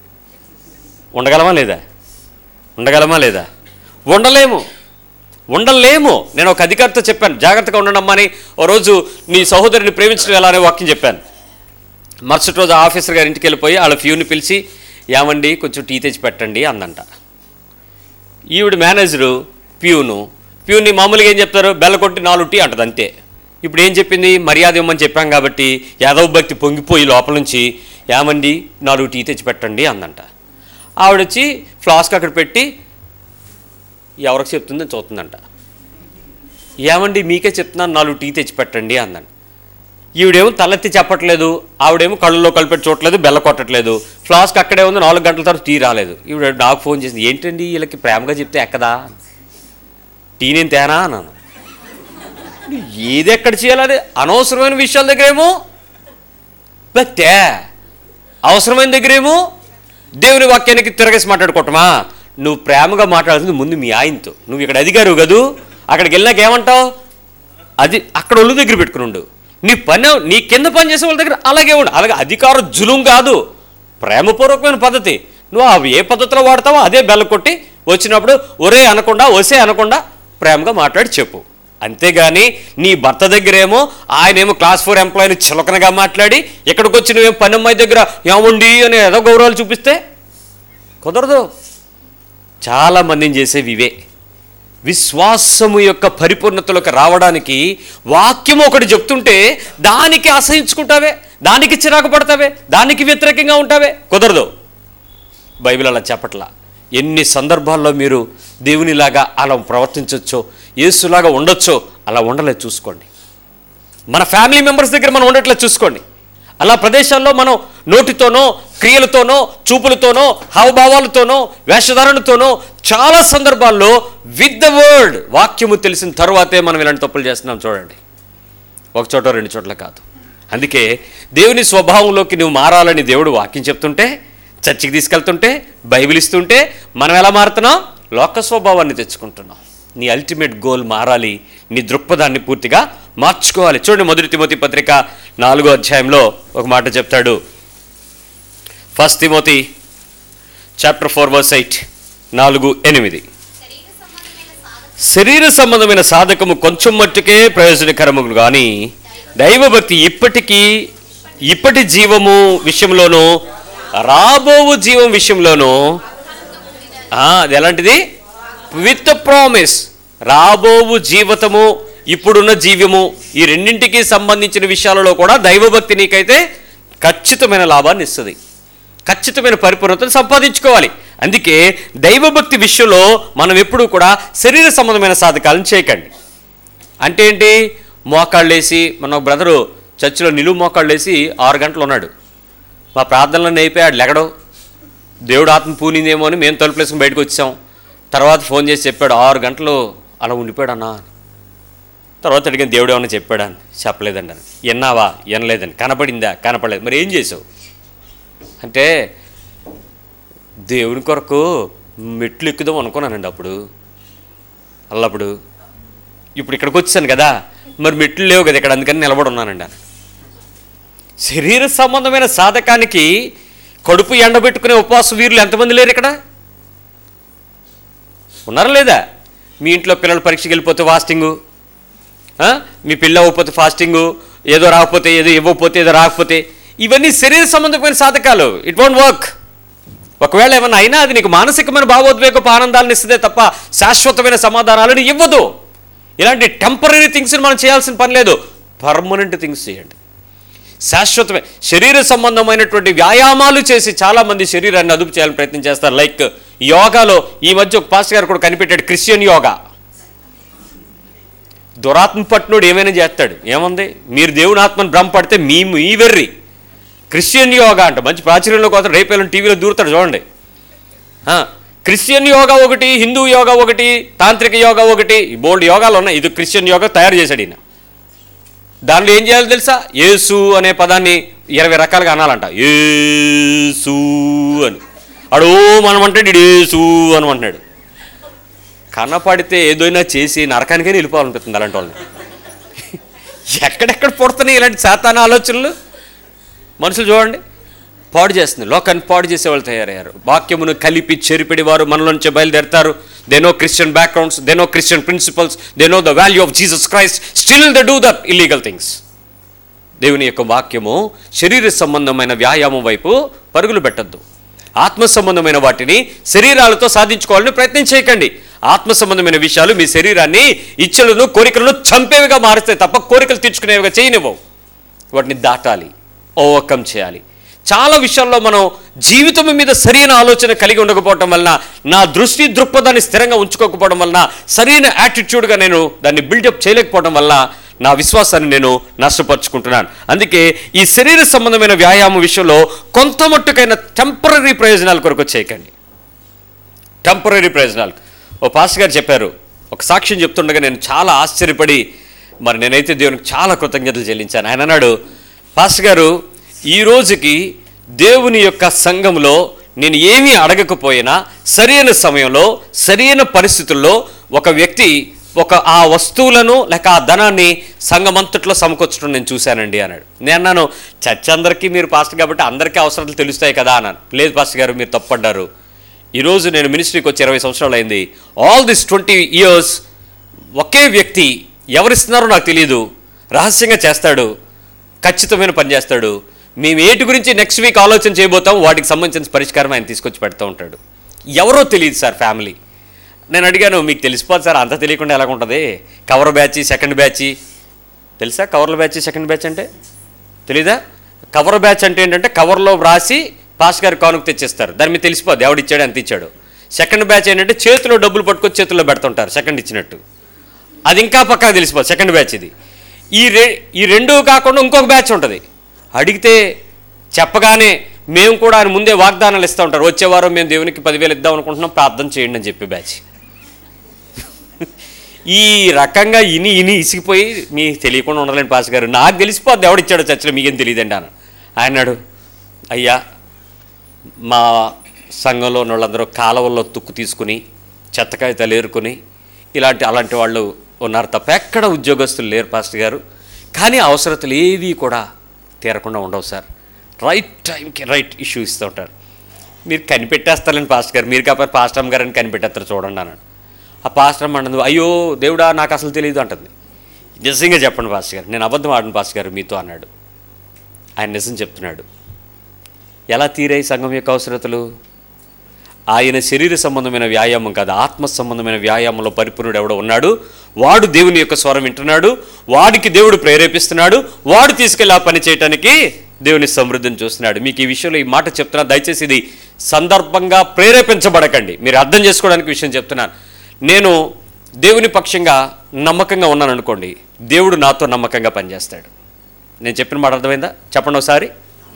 Speaker 1: ఉండగలమా లేదా? ఉండగలమా లేదా? ఉండలేము, ఉండలేము. నేను ఒక అధికారితో చెప్పాను, జాగ్రత్తగా ఉండడమ్మా అని. ఓ రోజు నీ సహోదరుని ప్రేమించడం ఎలా అనే వాక్యం చెప్పాను. మరుసటి రోజు ఆఫీసర్ గారి ఇంటికి వెళ్ళిపోయి వాళ్ళ ఫ్యూని పిలిచి, ఏమండి కొంచెం టీ తెచ్చి పెట్టండి అందంట. ఈవిడ మేనేజరు ప్యూను, ప్యూని మామూలుగా ఏం చెప్తారు? బెల్ల కొట్టి నాలుగు టీ అంటది, అంతే. ఇప్పుడు ఏం చెప్పింది? మర్యాద ఇవ్వమని చెప్పాం కాబట్టి యాదవ భక్తి పొంగిపోయి లోపల నుంచి, ఏమండి నాలుగు టీ తెచ్చి పెట్టండి అందంట. ఆవిడొచ్చి ఫ్లాస్క్ అక్కడ పెట్టి ఎవరికి చెప్తుందని చూస్తుందంట. ఏమండి మీకే చెప్తున్నాను, నాలుగు టీ తెచ్చి పెట్టండి అందంట. ఈవిడేమో తలెత్తి చెప్పట్లేదు, ఆవిడేమో కళ్ళలో కలిపెట్టి చూడట్లేదు, బెల్ల కొట్టట్లేదు. ఫ్లాస్క్ అక్కడే ఉంది, నాలుగు గంటల తర్వాత టీ రాలేదు. ఈవిడ నాకు ఫోన్ చేసింది, ఏంటండి వీళ్ళకి ప్రేమగా చెప్తే ఎక్కదా, టీ నేను తేనా అన్నాను. ఏది ఎక్కడ చేయాలని అనవసరమైన విషయాల దగ్గరేమో భక్తే, అవసరమైన దగ్గరేమో దేవుని వాక్యానికి తిరగేసి మాట్లాడుకోవటమా? నువ్వు ప్రేమగా మాట్లాడుతుంది ముందు మీ ఆయనతో. నువ్వు ఇక్కడ అధికారు కదూ, అక్కడికి వెళ్ళాక ఏమంటావు? అది అక్కడ ఒళ్ళు దగ్గర పెట్టుకుని ఉండు. నీ పని నీ కింద పని చేసే వాళ్ళ దగ్గర అలాగే ఉండు. అలాగే అధికారం జులుం కాదు, ప్రేమపూర్వకమైన పద్ధతి. నువ్వు అవి ఏ పద్ధతిలో వాడతావో అదే బెల్ల కొట్టి వచ్చినప్పుడు ఒరే అనకుండా, ఒసే అనకుండా ప్రేమగా మాట్లాడి చెప్పు. అంతేగాని నీ భర్త దగ్గరేమో ఆయనేమో క్లాస్ ఫోర్ ఎంప్లాయీని చిలకనగా మాట్లాడి, ఇక్కడికి వచ్చి నువ్వేం పని అమ్మాయి దగ్గర ఏమండి అని ఏదో గౌరవాలు చూపిస్తే కుదరదు. చాలామందిని చేసేవి ఇవే. విశ్వాసము యొక్క పరిపూర్ణతలోకి రావడానికి వాక్యం ఒకటి చెప్తుంటే దానికి అసహించుకుంటావే, దానికి చిరాకు పడతావే, దానికి వ్యతిరేకంగా ఉంటావే, కుదరదు. బైబిల్ అలా చెప్పట్లా. ఎన్ని సందర్భాల్లో మీరు దేవునిలాగా అలా ప్రవర్తించవచ్చో, యేసులాగా ఉండొచ్చో అలా ఉండలేదు చూసుకోండి. మన ఫ్యామిలీ మెంబర్స్ దగ్గర మనం ఉండట్లేదు చూసుకోండి. అలా ప్రదేశాల్లో మనం నోటితోనో, క్రియలతోనో, చూపులతోనో, హావభావాలతోనో, వేషధారణతోనో చాలా సందర్భాల్లో విత్ ద వర్డ్ వాక్యము తెలిసిన తర్వాతే మనం ఇలాంటి తప్పులు చేస్తున్నాం. చూడండి, ఒక చోట రెండు చోట్ల కాదు. అందుకే దేవుని స్వభావంలోకి నువ్వు మారాలని దేవుడు వాక్యం చెప్తుంటే, చర్చికి తీసుకెళ్తుంటే, బైబిల్ ఇస్తుంటే మనం ఎలా మారుతున్నాం? లోక స్వభావాన్ని తెచ్చుకుంటున్నాం. నీ అల్టిమేట్ గోల్ మారాలి, నీ దృక్పథాన్ని పూర్తిగా మార్చుకోవాలి. చూడండి, మొదటి తిమోతి పత్రిక నాలుగో అధ్యాయంలో ఒక మాట చెప్తాడు. First Timothy chapter four verse eight, నాలుగు ఎనిమిది. శరీర సంబంధమైన సాధకము కొంచెం మట్టుకే ప్రయోజనకరము కానీ దైవభక్తి ఇప్పటికీ ఇప్పటి జీవము విషయంలోనూ రాబోవు జీవం విషయంలోనూ అది ఎలాంటిది? With promise. రాబోవు జీవితము, ఇప్పుడున్న జీవ్యము, ఈ రెండింటికి సంబంధించిన విషయాలలో కూడా దైవభక్తి నీకైతే ఖచ్చితమైన లాభాన్ని ఇస్తుంది, ఖచ్చితమైన పరిపూర్ణతను సంపాదించుకోవాలి. అందుకే దైవభక్తి విషయంలో మనం ఎప్పుడూ కూడా శరీర సంబంధమైన సాధకాలను చేయకండి. అంటే ఏంటి? మోకాళ్ళు వేసి, మన బ్రదరు చర్చిలో నిలువు మోకాళ్ళు వేసి ఆరు గంటలు ఉన్నాడు. మా ప్రార్థనలను అయిపోయాడు, లెగడం. దేవుడు ఆత్మ పూనిందేమో అని మేము తలుపులేసుకుని బయటకు వచ్చాం. తర్వాత ఫోన్ చేసి చెప్పాడు, ఆరు గంటలు అలా ఉండిపోయాడు అన్నా. తర్వాత అడిగిన దేవుడు ఏమన్నా చెప్పాడా అని, చెప్పలేదండి అని. విన్నావా? వినలేదని. కనపడిందా? కనపడలేదు. మరి ఏం చేసావు అంటే, దేవుని కొరకు మెట్లు ఎక్కుదాం అనుకున్నానండి అప్పుడు అల్లప్పుడు. ఇప్పుడు ఇక్కడికి వచ్చాను కదా, మరి మెట్లు లేవు కదా ఇక్కడ, అందుకని నిలబడి ఉన్నానండి అని. శరీర సంబంధమైన సాధకానికి కడుపు ఎండబెట్టుకునే ఉపవాస వీరులు ఎంతమంది లేరు ఇక్కడ? ఉన్నారా లేదా? మీ ఇంట్లో పిల్లలు పరీక్షకి వెళ్ళిపోతే ఫాస్టింగు, మీ పిల్ల అవ్వకపోతే ఫాస్టింగు, ఏదో రాకపోతే ఏదో ఇవ్వకపోతే ఏదో రాకపోతే, ఇవన్నీ శరీర సంబంధమైన సాధకాలు. It won't work. ఒకవేళ ఏమన్నా అయినా అది నీకు మానసికమైన భావోద్వేగపు ఆనందాలను ఇస్తుందే తప్ప శాశ్వతమైన సమాధానాలను ఇవ్వదు. ఇలాంటి టెంపరీ థింగ్స్ని మనం చేయాల్సిన పని లేదు, పర్మనెంట్ థింగ్స్ చేయండి. శాశ్వతమైన శరీర సంబంధమైనటువంటి వ్యాయామాలు చేసి చాలామంది శరీరాన్ని అదుపు చేయాలని ప్రయత్నం చేస్తారు. లైక్ యోగాలో ఈ మధ్య ఒక పాస్టర్ గారు కూడా కనిపెట్టాడు, క్రిస్టియన్ యోగా. దురాత్మ పట్టినోడు ఏమైనా చేస్తాడు. ఏముంది? మీరు దేవుని ఆత్మను భ్రమపడితే మీ ఈ వెర్రి. క్రిస్టియన్ యోగా అంట, మంచి ప్రాచుర్యంలో కోసం రేపేళ్ళని టీవీలో దూరుతాడు చూడండి. క్రిస్టియన్ యోగా ఒకటి, హిందూ యోగా ఒకటి, తాంత్రిక యోగా ఒకటి, బోల్డ్ యోగాలు ఉన్నాయి. ఇది క్రిస్టియన్ యోగా తయారు చేశాడు ఈయన. దానిలో ఏం చేయాలో తెలుసా? యేసు అనే పదాన్ని ఇరవై రకాలుగా అనాలంట. యేసు అని అడో మనం అంటాడు, యేసు అని అంటున్నాడు. కనపడితే ఏదైనా చేసి నరకానికైనా వెళ్ళిపోవాలనిపిస్తుంది అలాంటి వాళ్ళని. ఎక్కడెక్కడ పుడుతున్నాయి ఇలాంటి శాతాన ఆలోచనలు? మనుషులు చూడండి, పాడు చేస్తుంది, లోకాన్ని పాడు చేసేవాళ్ళు తయారయ్యారు. వాక్యమును కలిపి చెరిపిడి వారు మనలో నుంచి బయలుదేరుతారు. They know Christian backgrounds, they know Christian principles, they know the value of Jesus Christ, still they do the illegal things. దేవుని యొక్క వాక్యము శరీర సంబంధమైన వ్యాయామం వైపు పరుగులు పెట్టద్దు. ఆత్మ సంబంధమైన వాటిని శరీరాలతో సాధించుకోవాలని ప్రయత్నం చేయకండి. ఆత్మ సంబంధమైన విషయాలు మీ శరీరాన్ని ఇచ్చలను కోరికలను చంపేవిగా మారుస్తాయి తప్ప కోరికలు తీర్చుకునేవిగా చేయనివ్వవు. వాటిని దాటాలి, ఓవర్కమ్ చేయాలి. చాలా విషయాల్లో మనం జీవితం మీద సరైన ఆలోచన కలిగి ఉండకపోవడం వలన, నా దృష్టి దృక్పథాన్ని స్థిరంగా ఉంచుకోకపోవడం వలన, సరైన యాటిట్యూడ్గా నేను దాన్ని బిల్డప్ చేయలేకపోవడం వల్ల నా విశ్వాసాన్ని నేను నష్టపరుచుకుంటున్నాను. అందుకే ఈ శరీర సంబంధమైన వ్యాయామం విషయంలో కొంత మట్టుకైన టెంపరీ ప్రయోజనాల కొరకు చేయకండి. టెంపరీ ప్రయోజనాలు. ఓ పాస్టర్ గారు చెప్పారు, ఒక సాక్ష్యం చెప్తుండగా నేను చాలా ఆశ్చర్యపడి, మరి నేనైతే దేవునికి చాలా కృతజ్ఞతలు చెల్లించాను. ఆయన అన్నాడు, పాస్టర్ గారు, ఈ రోజుకి దేవుని యొక్క సంఘంలో నేను ఏమీ అడగకపోయినా సరైన సమయంలో సరైన పరిస్థితుల్లో ఒక వ్యక్తి ఒక ఆ వస్తువులను లేక ఆ ధనాన్ని సంఘమంతట్లో సమకూర్చడం నేను చూశానండి అన్నాడు. నేను అన్నాను, చర్చ్ అందరికీ మీరు పాస్టర్ కాబట్టి అందరికీ అవసరాలు తెలుస్తాయి కదా అన్నాను. లేదు పాస్టర్ గారు, మీరు తప్పడ్డారు. ఈరోజు నేను మినిస్ట్రీకి వచ్చి ఇరవై సంవత్సరాలు అయింది. ఆల్ దిస్ ట్వంటీ ఇయర్స్ ఒకే వ్యక్తి ఎవరిస్తున్నారో నాకు తెలియదు, రహస్యంగా చేస్తాడు, ఖచ్చితమైన పని చేస్తాడు. మేము ఏటి గురించి నెక్స్ట్ వీక్ ఆలోచన చేయబోతాం, వాటికి సంబంధించిన పరిష్కారం ఆయన తీసుకొచ్చి పెడతా ఉంటాడు. ఎవరో తెలియదు సార్ ఫ్యామిలీ. నేను అడిగాను, మీకు తెలిసిపోదు సార్, అంతా తెలియకుండా ఎలాగుంటుంది? కవర్ బ్యాచ్, సెకండ్ బ్యాచ్ తెలుసా? కవర్ల బ్యాచ్, సెకండ్ బ్యాచ్ అంటే తెలీదా? కవర్ బ్యాచ్ అంటే ఏంటంటే కవర్లో వ్రాసి పాస్ గారి కానుక తెచ్చిస్తారు, దాని మీద తెలిసిపోద్ది ఎవడు ఇచ్చాడు ఎంత ఇచ్చాడు. సెకండ్ బ్యాచ్ ఏంటంటే చేతిలో డబ్బులు పట్టుకొచ్చి చేతుల్లో పెడుతుంటారు సెకండ్ ఇచ్చినట్టు, అది ఇంకా పక్కన తెలిసిపోదు సెకండ్ బ్యాచ్ ఇది. ఈ రె ఈ రెండు కాకుండా ఇంకొక బ్యాచ్ ఉంటుంది, అడిగితే చెప్పగానే మేము కూడా ఆయన ముందే వాగ్దానాలు ఇస్తూ ఉంటారు, వచ్చేవారం మేము దేవునికి పదివేలు ఇద్దాం అనుకుంటున్నాం, ప్రార్థన చేయండి అని చెప్పి బ్యాచ్. ఈ రకంగా ఇని ఇని ఇసిగిపోయి మీకు తెలియకుండా ఉండలేండి పాస్ గారు, నాకు తెలిసిపోద్ది ఎవడిచ్చాడో చర్చలో మీకేం తెలియదండి అన్న. ఆయన అన్నాడు, అయ్యా మా సంఘంలో ఉన్న వాళ్ళందరూ కాలువల్లో తుక్కు తీసుకుని చెత్తకాయతలు ఏరుకొని ఇలాంటి అలాంటి వాళ్ళు ఉన్నారు తప్ప ఎక్కడ ఉద్యోగస్తులు లేరు పాస్టర్ గారు. కానీ అవసరతలు ఏవి కూడా తీరకుండా ఉండవు సార్. రైట్ టైంకి రైట్ ఇష్యూ ఇస్తూ ఉంటారు. మీరు కనిపెట్టేస్తారని పాస్టర్ గారు, మీరు కాకపోతే పాస్టర్ అమ్మ గారని కనిపెట్టేస్తారు చూడండి అన్నాడు. ఆ పాస్టర్ అమ్మ అన్నది, అయ్యో దేవుడా నాకు అసలు తెలియదు అంటుంది. నిజంగా చెప్పండి పాస్టర్ గారు, నేను అబద్ధం ఆడను పాస్టర్ గారు మీతో అన్నాడు. ఆయన నిజం చెప్తున్నాడు. ఎలా తీరాయి సంఘం యొక్క అవసరతలు? ఆయన శరీర సంబంధమైన వ్యాయామం కాదు, ఆత్మ సంబంధమైన వ్యాయామంలో పరిపూర్ణుడు ఎవడో ఉన్నాడు, వాడు దేవుని యొక్క స్వరం వింటున్నాడు, వాడికి దేవుడు ప్రేరేపిస్తున్నాడు, వాడు తీసుకెళ్ళి ఆ పని చేయడానికి దేవుని సమృద్ధిని చూస్తున్నాడు. మీకు ఈ విషయంలో ఈ మాట చెప్తున్నా, దయచేసి ఇది సందర్భంగా ప్రేరేపించబడకండి, మీరు అర్థం చేసుకోవడానికి విషయం చెప్తున్నాను. నేను దేవుని పక్షంగా నమ్మకంగా ఉన్నాను అనుకోండి, దేవుడు నాతో నమ్మకంగా పనిచేస్తాడు. నేను చెప్పిన మాట అర్థమైందా? చెప్పండి ఒకసారి.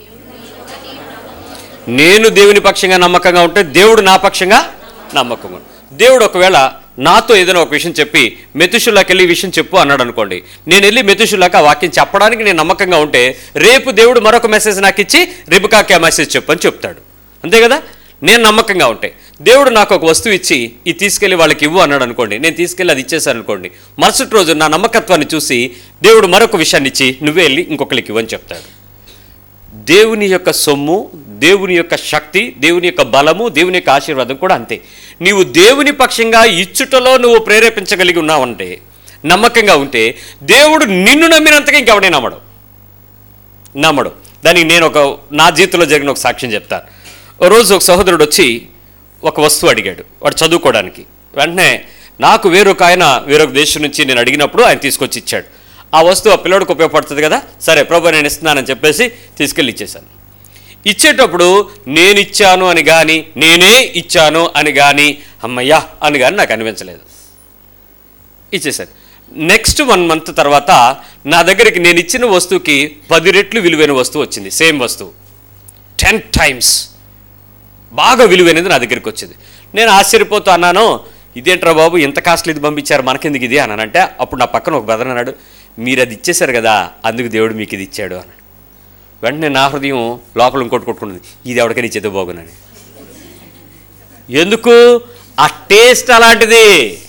Speaker 1: నేను దేవుని పక్షంగా నమ్మకంగా ఉంటే దేవుడు నా పక్షంగా నమ్మకంగా. దేవుడు ఒకవేళ నాతో ఏదైనా ఒక విషయం చెప్పి మెతుషుల్లాకి వెళ్ళి ఈ విషయం చెప్పు అన్నాడు అనుకోండి, నేను వెళ్ళి మెతుషుల్లాకి ఆ వాక్యం చెప్పడానికి నేను నమ్మకంగా ఉంటే రేపు దేవుడు మరొక మెసేజ్ నాకు ఇచ్చి రిబకాకి ఆ మెసేజ్ చెప్పు అని చెప్తాడు. అంతే కదా? నేను నమ్మకంగా ఉంటే దేవుడు నాకు ఒక వస్తువు ఇచ్చి ఇది తీసుకెళ్ళి వాళ్ళకి ఇవ్వు అన్నాడు అనుకోండి, నేను తీసుకెళ్ళి అది ఇచ్చేసాను అనుకోండి, మరుసటి రోజు నా నమ్మకత్వాన్ని చూసి దేవుడు మరొక విషయాన్ని ఇచ్చి నువ్వే వెళ్ళి ఇంకొకరికి ఇవ్వని చెప్తాడు. దేవుని యొక్క సొమ్ము, దేవుని యొక్క శక్తి, దేవుని యొక్క బలము, దేవుని యొక్క ఆశీర్వాదం కూడా అంతే. నీవు దేవుని పక్షంగా ఇచ్చుటలో నువ్వు ప్రేరేపించగలిగి ఉన్నావంటే, నమ్మకంగా ఉంటే దేవుడు నిన్ను నమ్మినంతగా ఇంకెవడే నమ్మడు నమ్మడు దానికి నేను ఒక నా జీవితంలో జరిగిన ఒక సాక్ష్యం చెప్తాను. ఓ రోజు ఒక సహోదరుడు వచ్చి ఒక వస్తువు అడిగాడు, వాడు చదువుకోవడానికి. వెంటనే నాకు వేరొక ఆయన వేరొక దేశం నుంచి నేను అడిగినప్పుడు ఆయన తీసుకొచ్చి ఇచ్చాడు. ఆ వస్తువు ఆ పిల్లడికి ఉపయోగపడుతుంది కదా, సరే ప్రభు నేను ఇస్తున్నానని చెప్పేసి తీసుకెళ్ళి ఇచ్చేసాను. ఇచ్చేటప్పుడు నేను ఇచ్చాను అని కానీ నేనే ఇచ్చాను అని కానీ అమ్మయ్యా అని కానీ నాకు అనిపించలేదు. ఇచ్చేసాను. నెక్స్ట్ వన్ మంత్ తర్వాత నా దగ్గరికి నేను ఇచ్చిన వస్తువుకి పది రెట్లు విలువైన వస్తువు వచ్చింది. సేమ్ వస్తువు టెన్ టైమ్స్ బాగా విలువైనది నా దగ్గరికి వచ్చింది. నేను ఆశ్చర్యపోతూ అన్నాను, ఇదేంట్రా బాబు ఇంత కాస్ట్లీ ఇది పంపించారు, మనకెందుకు ఇది అన్నానంటే అప్పుడు నా పక్కన ఒక బ్రదర్ అన్నాడు, మీరు అది ఇచ్చేశారు కదా అందుకు దేవుడు మీకు ఇది ఇచ్చాడు అన్నాడు. వెంటనే నా హృదయం లోపల ఇంకోటి కొట్టుకుంటుంది, ఇది ఎవరికైనా ఇచ్చేదో బాగునని. ఎందుకు? ఆ టేస్ట్ అలాంటిది.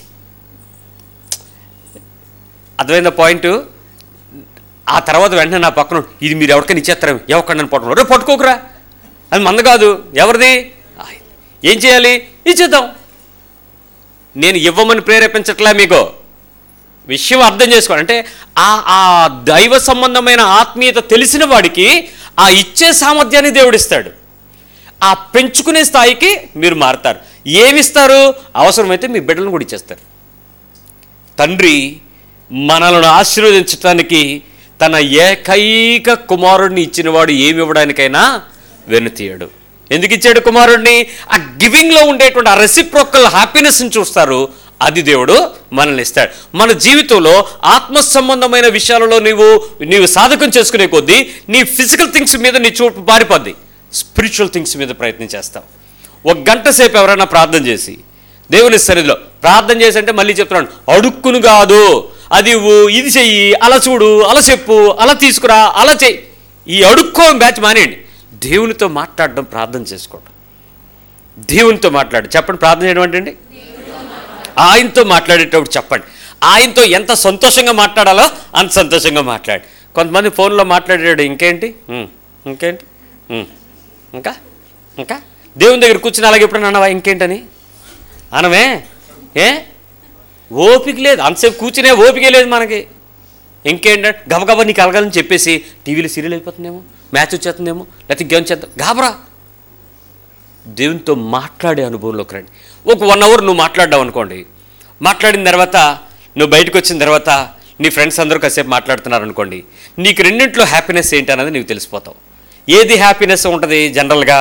Speaker 1: అర్థమైంది పాయింట్? ఆ తర్వాత వెంటనే నా పక్కన ఇది మీరు ఎవరికైనా ఇచ్చేస్తారా, ఎవరికన్నా పట్టుకున్నారు, రేపు పట్టుకోకరా, అది మంద కాదు, ఎవరిది, ఏం చేయాలి, ఇచ్చేద్దాం. నేను ఇవ్వమని ప్రేరేపించట్లే, మీకు విషయం అర్థం చేసుకోండి. అంటే ఆ ఆ దైవ సంబంధమైన ఆత్మీయత తెలిసిన వాడికి ఆ ఇచ్చే సామర్థ్యాన్ని దేవుడిస్తాడు. ఆ పెంచుకునే స్థాయికి మీరు మారుతారు. ఏమిస్తారు? అవసరమైతే మీ బిడ్డలను కూడా ఇచ్చేస్తారు. తండ్రి మనలను ఆశీర్వదించడానికి తన ఏకైక కుమారుడిని ఇచ్చినవాడు ఏమి ఇవ్వడానికైనా వెనుతీయడు. ఎందుకు ఇచ్చాడు కుమారుడిని? ఆ గివింగ్లో ఉండేటువంటి ఆ రెసిప్రోకల్ హ్యాపీనెస్ని చూస్తారు, అది దేవుడు మనల్ని ఇస్తాడు. మన జీవితంలో ఆత్మ సంబంధమైన విషయాలలో నీవు నీవు సాధకం చేసుకునే కొద్దీ నీ ఫిజికల్ థింగ్స్ మీద నీ చూపు పారిపోద్ది, స్పిరిచువల్ థింగ్స్ మీద ప్రయత్నం చేస్తావు. ఒక గంట సేపు ఎవరైనా ప్రార్థన చేసి దేవుని సన్నిధిలో ప్రార్థన చేసి అంటే మళ్ళీ చెప్తున్నాను, అడుక్కును కాదు, అది ఇది చెయ్యి, అలా చూడు, అలా చెప్పు, అలా తీసుకురా, అలా చెయ్యి, ఈ అడుక్కో బ్యాచ్ మానేయండి. దేవునితో మాట్లాడడం, ప్రార్థన చేసుకోవడం, దేవునితో మాట్లాడు. చెప్పండి, ప్రార్థన చేయడం అంటే అండి ఆయనతో మాట్లాడేటప్పుడు చెప్పండి. ఆయనతో ఎంత సంతోషంగా మాట్లాడాలో అంత సంతోషంగా మాట్లాడు. కొంతమంది ఫోన్లో మాట్లాడాడు, ఇంకేంటి ఇంకేంటి ఇంకా ఇంకా దేవుని దగ్గర కూర్చుని అలాగే ఎప్పుడన్నా అన్నావా ఇంకేంటని అనమే? ఏ ఓపిక లేదు, అంతసేపు కూర్చునే ఓపికే లేదు మనకి. ఇంకేంటంటే గబగబా నీకు కలగాలని చెప్పేసి టీవీలో సీరియల్ అయిపోతుందేమో, మ్యాచ్ వచ్చేస్తుందేమో, లేకపోతే గేమ్ చేద్దాం, గాబరా. దేవునితో మాట్లాడే అనుభవంలోకి రండి. ఒక వన్ అవర్ నువ్వు మాట్లాడ్డావు అనుకోండి, మాట్లాడిన తర్వాత నువ్వు బయటకు వచ్చిన తర్వాత నీ ఫ్రెండ్స్ అందరూ కాసేపు మాట్లాడుతున్నారు అనుకోండి, నీకు రెండింటిలో హ్యాపీనెస్ ఏంటి అన్నది నీకు తెలిసిపోతావు. ఏది హ్యాపీనెస్ ఉంటుంది జనరల్గా?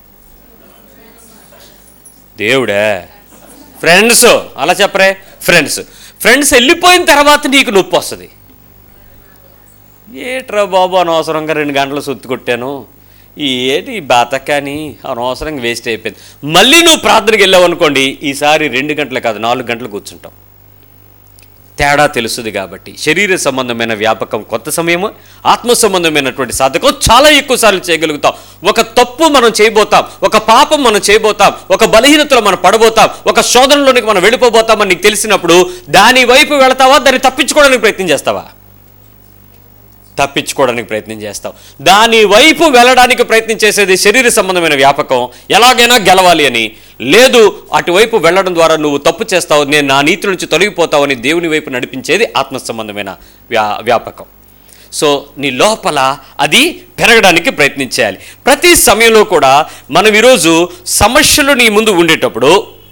Speaker 1: దేవుడే. ఫ్రెండ్స్ అలా చెప్పరే, ఫ్రెండ్స్ ఫ్రెండ్స్ వెళ్ళిపోయిన తర్వాత నీకు నొప్పి వస్తుంది. ఏట్రా బాబు అనవసరంగా రెండు గంటలు సొత్తు కొట్టాను, ఏంటి ఈ బాతకాని అనవసరంగా వేస్ట్ అయిపోయింది. మళ్ళీ నువ్వు ప్రార్థనకి వెళ్ళావు అనుకోండి, ఈసారి రెండు గంటలు కాదు నాలుగు గంటలు కూర్చుంటాం. తేడా తెలుస్తుంది. కాబట్టి శరీర సంబంధమైన వ్యాపకం కొంత సమయము, ఆత్మ సంబంధమైనటువంటి సాధకం చాలా ఎక్కువ సార్లు చేయగలుగుతాం. ఒక తప్పు మనం చేయబోతాం, ఒక పాపం మనం చేయబోతాం, ఒక బలహీనతలో మనం పడబోతాం, ఒక శోధనలోనికి మనం వెళ్ళిపోబోతామని నీకు తెలిసినప్పుడు దాని వైపు వెళతావా, దాన్ని తప్పించుకోవడానికి ప్రయత్నం చేస్తావా? తప్పించుకోవడానికి ప్రయత్నం చేస్తావు. దాని వైపు వెళ్ళడానికి ప్రయత్నం చేసేది శరీర సంబంధమైన వ్యాపకం, ఎలాగైనా గెలవాలి అని. లేదు, అటువైపు వెళ్ళడం ద్వారా నువ్వు తప్పు చేస్తావు, నేను నా నీతి నుంచి తొలగిపోతావు అని దేవుని వైపు నడిపించేది ఆత్మ సంబంధమైన వ్యా వ్యాపకం. సో నీ లోపల అది పెరగడానికి ప్రయత్నం చేయాలి. ప్రతి సమయంలో కూడా మనం ఈరోజు సమస్యలు నీ ముందు ఉండేటప్పుడు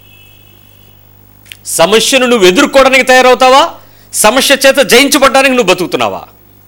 Speaker 1: సమస్యను నువ్వు ఎదుర్కోవడానికి తయారవుతావా, సమస్య చేత జయించబడడానికి నువ్వు బతుకుతున్నావా?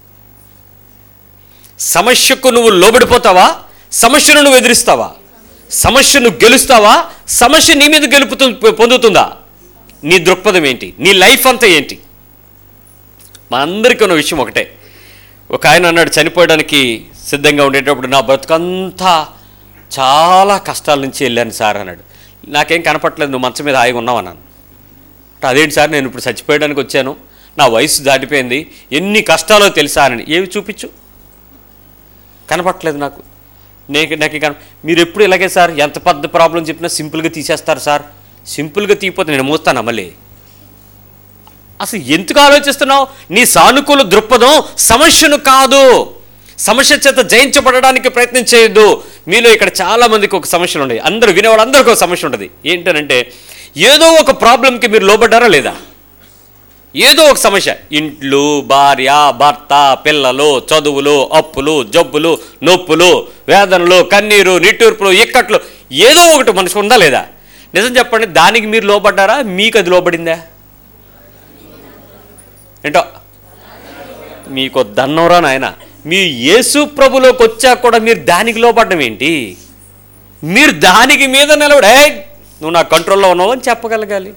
Speaker 1: సమస్యకు నువ్వు లోబడిపోతావా, సమస్యను నువ్వు ఎదిరిస్తావా? సమస్యను గెలుస్తావా, సమస్య నీ మీద గెలుపుతూ పొందుతుందా? నీ దృక్పథం ఏంటి, నీ లైఫ్ అంతా ఏంటి? మా అందరికీ ఉన్న విషయం ఒకటే. ఒక ఆయన అన్నాడు, చనిపోయడానికి సిద్ధంగా ఉండేటప్పుడు నా బ్రతుకంతా చాలా కష్టాల నుంచి వెళ్ళాను సార్ అన్నాడు. నాకేం కనపట్లేదు, నువ్వు మంచం మీద హాయిగా ఉన్నావు అన్నాను. అదేంటి సార్, నేను ఇప్పుడు చచ్చిపోయడానికి వచ్చాను, నా వయసు దాటిపోయింది, ఎన్ని కష్టాలో తెలుసా అని. ఏవి చూపించు, కనపట్లేదు నాకు. నేను నాకు కన మీరు ఎప్పుడు ఇలాగే సార్, ఎంత పెద్ద ప్రాబ్లం చెప్పినా సింపుల్గా తీసేస్తారు సార్. సింపుల్గా తీయపోతే నేను మోస్తాను మళ్ళీ. అసలు ఎందుకు ఆలోచిస్తున్నావు? నీ సానుకూల దృక్పథం సమస్యను కాదు, సమస్య చేత జయించబడడానికి ప్రయత్నం చేయొద్దు. మీలో ఇక్కడ చాలామందికి ఒక సమస్యలు ఉన్నాయి, అందరూ వినేవాళ్ళందరికీ ఒక సమస్య ఉంటుంది. ఏంటనంటే ఏదో ఒక ప్రాబ్లంకి మీరు లోబడ్డారా లేదా? ఏదో ఒక సమస్య, ఇంట్లు, భార్య, భర్త, పిల్లలు, చదువులు, అప్పులు, జబ్బులు, నొప్పులు, వేదనలు, కన్నీరు, నిట్టూర్పులు, ఇక్కట్లు, ఏదో ఒకటి మనిషి ఉందా లేదా? నిజం చెప్పండి, దానికి మీరు లోబడ్డారా, మీకు అది లోబడిందా? ఏంటో మీకు దన్నవరా నాయన. మీ యేసు ప్రభులోకి వచ్చాక కూడా మీరు దానికి లోబడ్డం ఏంటి? మీరు దానికి మీద నిలబడే నువ్వు నా కంట్రోల్లో ఉన్నావు అని చెప్పగలగాలి.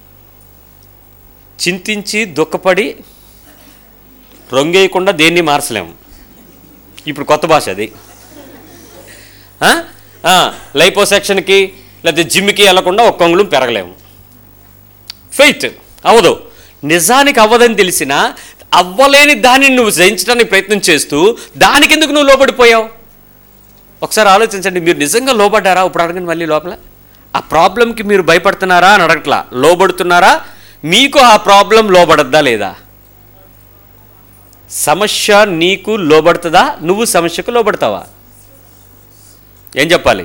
Speaker 1: చింతించి దుఃఖపడి రొంగేయకుండా దేన్ని మార్చలేము. ఇప్పుడు కొత్త భాష అది. లైపో సెక్షన్కి లేకపోతే జిమ్కి వెళ్ళకుండా ఒక్క అంగుళం పెరగలేము. ఫెయిత్ అవ్వదు. నిజానికి అవ్వదని తెలిసినా అవ్వలేని దానిని నువ్వు జయించడానికి ప్రయత్నం చేస్తూ దానికి ఎందుకు నువ్వు లోబడిపోయావు? ఒకసారి ఆలోచించండి. మీరు నిజంగా లోబడ్డారా? ఇప్పుడు అడగండి మళ్ళీ లోపల. ఆ ప్రాబ్లంకి మీరు భయపడుతున్నారా అని అడగట్లా, లోబడుతున్నారా? మీకు ఆ ప్రాబ్లం లోబడద్దా లేదా? సమస్య నీకు లోబడుతుందా, నువ్వు సమస్యకు లోబడతావా? ఏం చెప్పాలి?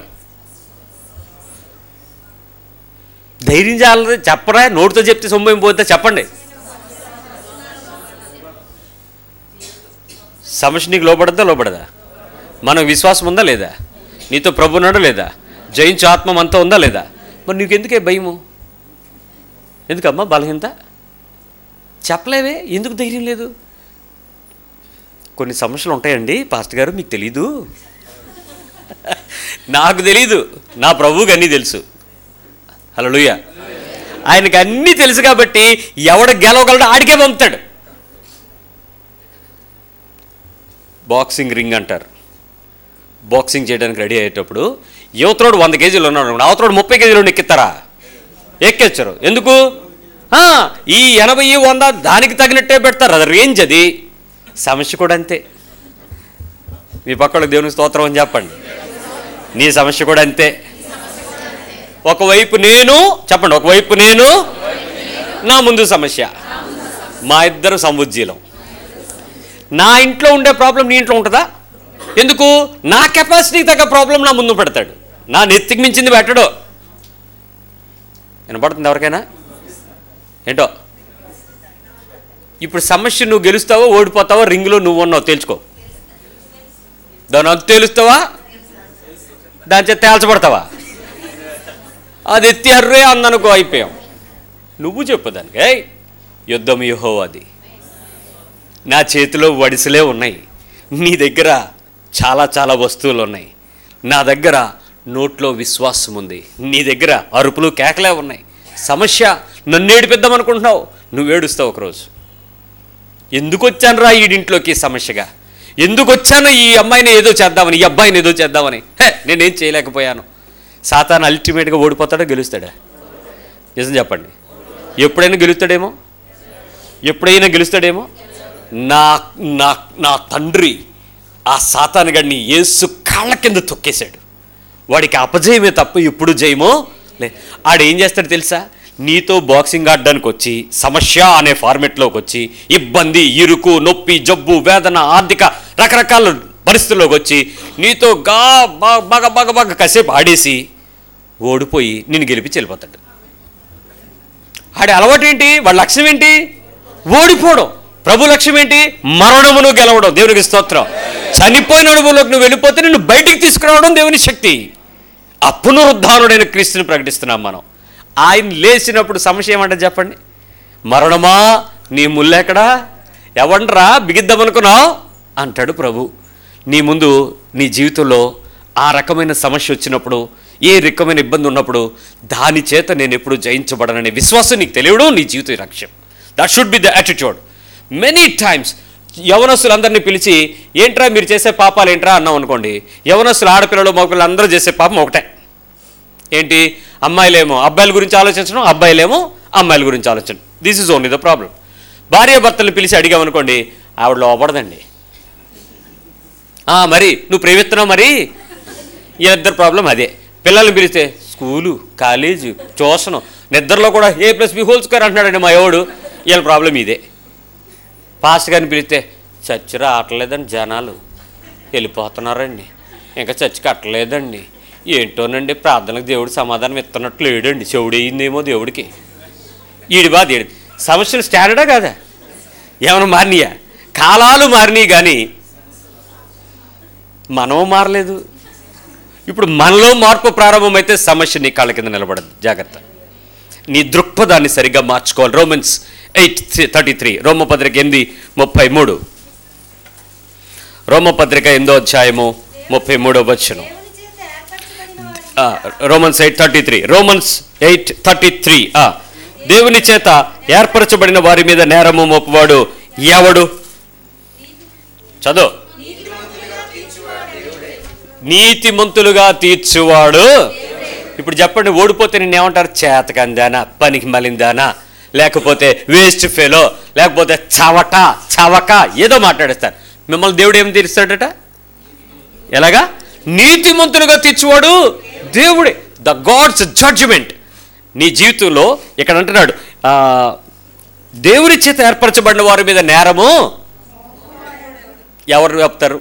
Speaker 1: ధైర్యం చాలదు చెప్పరా, నోటితో చెప్తే సొమ్మేం పోతే చెప్పండి. సమస్య నీకు లోబడద్దా లోబడదా? మనకు విశ్వాసం ఉందా లేదా? నీతో ప్రభు ఉన్నాడా లేదా? జయించు ఆత్మ అంతా ఉందా లేదా? మరి నీకెందుకే భయము? ఎందుకమ్మా బలహీనత? చెప్పలేవే, ఎందుకు ధైర్యం లేదు? కొన్ని సమస్యలు ఉంటాయండి పాస్టర్ గారు, మీకు తెలీదు. నాకు తెలీదు, నా ప్రభువుకి అన్నీ తెలుసు. హల్లెలూయా. ఆయనకి అన్నీ తెలుసు కాబట్టి ఎవడ గెలవగలడో ఆడికే పంపుతాడు. బాక్సింగ్ రింగ్ అంటారు. బాక్సింగ్ చేయడానికి రెడీ అయ్యేటప్పుడు యువతరోడు వంద కేజీలు ఉన్నాడు, అవతరోడు ముప్పై కేజీలు ఎక్కిస్తారా? ఎక్కించరు. ఎందుకు? ఈ ఎనభై వంద దానికి తగినట్టే పెడతారు, అది రేంజ్. అది సమస్య కూడా అంతే. మీ పక్కన దేవుని స్తోత్రం అని చెప్పండి. నీ సమస్య కూడా అంతే. ఒకవైపు నేను చెప్పండి, ఒకవైపు నేను, నా ముందు సమస్య. మా ఇద్దరు సముజ్జీలం. నా ఇంట్లో ఉండే ప్రాబ్లం నీ ఇంట్లో ఉంటుందా? ఎందుకు? నా కెపాసిటీకి తగ్గ ప్రాబ్లం నా ముందు పెడతాడు, నా నెత్తికి మించింది పెట్టడు. వినపడుతుంది ఎవరికైనా? ఏంటో ఇప్పుడు సమస్య నువ్వు గెలుస్తావో ఓడిపోతావో రింగ్లో నువ్వు ఉన్నావు తెలుసుకో. దాని అంత తేలుస్తావా, దాని చేత తేల్చబడతావా? అది ఎత్తి అర్రే అందనుకో అయిపోయాం. నువ్వు చెప్పు దానికి, యుద్ధం యెహోవాది, నా చేతిలో వడిసలే ఉన్నాయి, నీ దగ్గర చాలా చాలా వస్తువులు ఉన్నాయి, నా దగ్గర నోట్లో విశ్వాసం ఉంది, నీ దగ్గర అరుపులు కేకలే ఉన్నాయి. సమస్య నన్ను ఏడిపిద్దామనుకుంటున్నావు, నువ్వు ఏడుస్తావు ఒకరోజు. ఎందుకు వచ్చాను రా ఈడింట్లోకి సమస్యగా, ఎందుకు వచ్చాను ఈ అమ్మాయిని ఏదో చేద్దామని, ఈ అబ్బాయిని ఏదో చేద్దామని. హే, నేనేం చేయలేకపోయాను. సాతాను అల్టిమేట్గా ఓడిపోతాడో గెలుస్తాడా? నిజం చెప్పండి. ఎప్పుడైనా గెలుస్తాడేమో, ఎప్పుడైనా గెలుస్తాడేమో. నా నా నా తండ్రి ఆ సాతాను గడిని యేసు కాళ్ళ కింద తొక్కేశాడు. వాడికి అపజయమే తప్ప ఎప్పుడు జయమో లే. ఆడేం చేస్తాడు తెలుసా? నీతో బాక్సింగ్ ఆడడానికి వచ్చి సమస్య అనే ఫార్మెట్లోకి వచ్చి ఇబ్బంది, ఇరుకు, నొప్పి, జబ్బు, వేదన, ఆర్థిక రకరకాల పరిస్థితుల్లోకి వచ్చి నీతో గా బాగా బాగా బాగా బాగా కాసేపు ఆడేసి ఓడిపోయి నిన్ను గెలిపించి వెళ్ళిపోతాడు. ఆడి అలవాటు ఏంటి? వాడి లక్ష్యం ఏంటి? ఓడిపోవడం. ప్రభు లక్ష్యం ఏంటి? మరణమును గెలవడం. దేవునికి స్తోత్రం. చనిపోయిన అనుభవంలోకి నువ్వు వెళ్ళిపోతే నిన్ను బయటికి తీసుకురావడం దేవుని శక్తి. ఆ పునరుద్ధానుడైన క్రీస్తుని ప్రకటిస్తున్నాం మనం. ఆయన లేచినప్పుడు సమస్య ఏమంటే చెప్పండి? మరణమా నీ ముల్లెక్కడా, ఎవండ్రా బిగిద్దామనుకున్నావు అంటాడు ప్రభు. నీ ముందు నీ జీవితంలో ఆ రకమైన సమస్య వచ్చినప్పుడు, ఏ రకమైన ఇబ్బంది ఉన్నప్పుడు దాని చేత నేను ఎప్పుడు జయించబడననే విశ్వాసం నీకు తెలియడం నీ జీవిత లక్ష్యం. That should be the attitude. Many times యవనస్తులందరినీ పిలిచి ఏంట్రా మీరు చేసే పాపాలు ఏంట్రా అన్నాం అనుకోండి, యవనస్తులు ఆడపిల్లలు మగపిల్లలు అందరూ చేసే పాపం ఒకటే. ఏంటి? అమ్మాయిలేమో అబ్బాయిల గురించి ఆలోచించడం, అబ్బాయిలేమో అమ్మాయిల గురించి ఆలోచించడం. This is only the problem. భార్య భర్తలను పిలిచి అడిగామనుకోండి, ఆవిడ లోపడదండి. మరి నువ్వు ప్రేమిస్తున్నావు, మరి ఇద్దరు ప్రాబ్లం అదే. పిల్లల్ని పిలిస్తే స్కూలు, కాలేజీ, ట్యూషను, నిద్రలో కూడా A plus B whole square అంటున్నాడండి మా ఎవడు. వీళ్ళ ప్రాబ్లం ఇదే. పాస్ట్ గారిని పిలిస్తే చర్చి రావట్లేదండి, జనాలు వెళ్ళిపోతున్నారండి, ఇంకా చర్చి కట్టలేదండి, ఏంటోనండి ప్రార్థనకు దేవుడు సమాధానం ఇస్తున్నట్లు లేడండి, చెవుడు అయ్యిందేమో దేవుడికి. ఈడి బాధ ఏడు. సమస్యలు స్టాండర్డా కాదా? ఏమైనా మారినాయా? కాలాలు మారినాయి కానీ మనం మారలేదు. ఇప్పుడు మనలో మార్పు ప్రారంభమైతే సమస్య నీ కాళ్ళ కింద నిలబడదు. జాగ్రత్త. నీ దృక్పథాన్ని సరిగ్గా మార్చుకోవాలి. రోమన్స్ ఎయిట్ థర్టీ త్రీ రోమపత్రిక ఎనిమిది ముప్పై మూడు రోమపత్రిక ఎనిమిదో అధ్యాయము ముప్పై మూడో వచనం. Romans eight thirty three Romans eight thirty three దేవుని చేత ఏర్పరచబడిన వారి మీద నేరము మోపువాడు ఎవడు? చదువు. నీతిమంతులుగా తీర్చువాడు. ఇప్పుడు చెప్పండి, ఓడిపోతే నిన్నేమంటారు? చేతకందానా, పనికి మలిందానా, లేకపోతే వేస్ట్ ఫెలో, లేకపోతే చవట చవక ఏదో మాట్లాడేస్తారు. మిమ్మల్ని దేవుడు ఏం తీరుస్తాడట? ఎలాగా? నీతిమంతులుగా తీర్చువాడు దేవుడే. ద గాడ్స్ జడ్జిమెంట్ నీ జీవితంలో. ఇక్కడ అంటున్నాడు, దేవుని చేత ఏర్పరచబడిన వారి మీద నేరము ఎవరు చెప్తారు?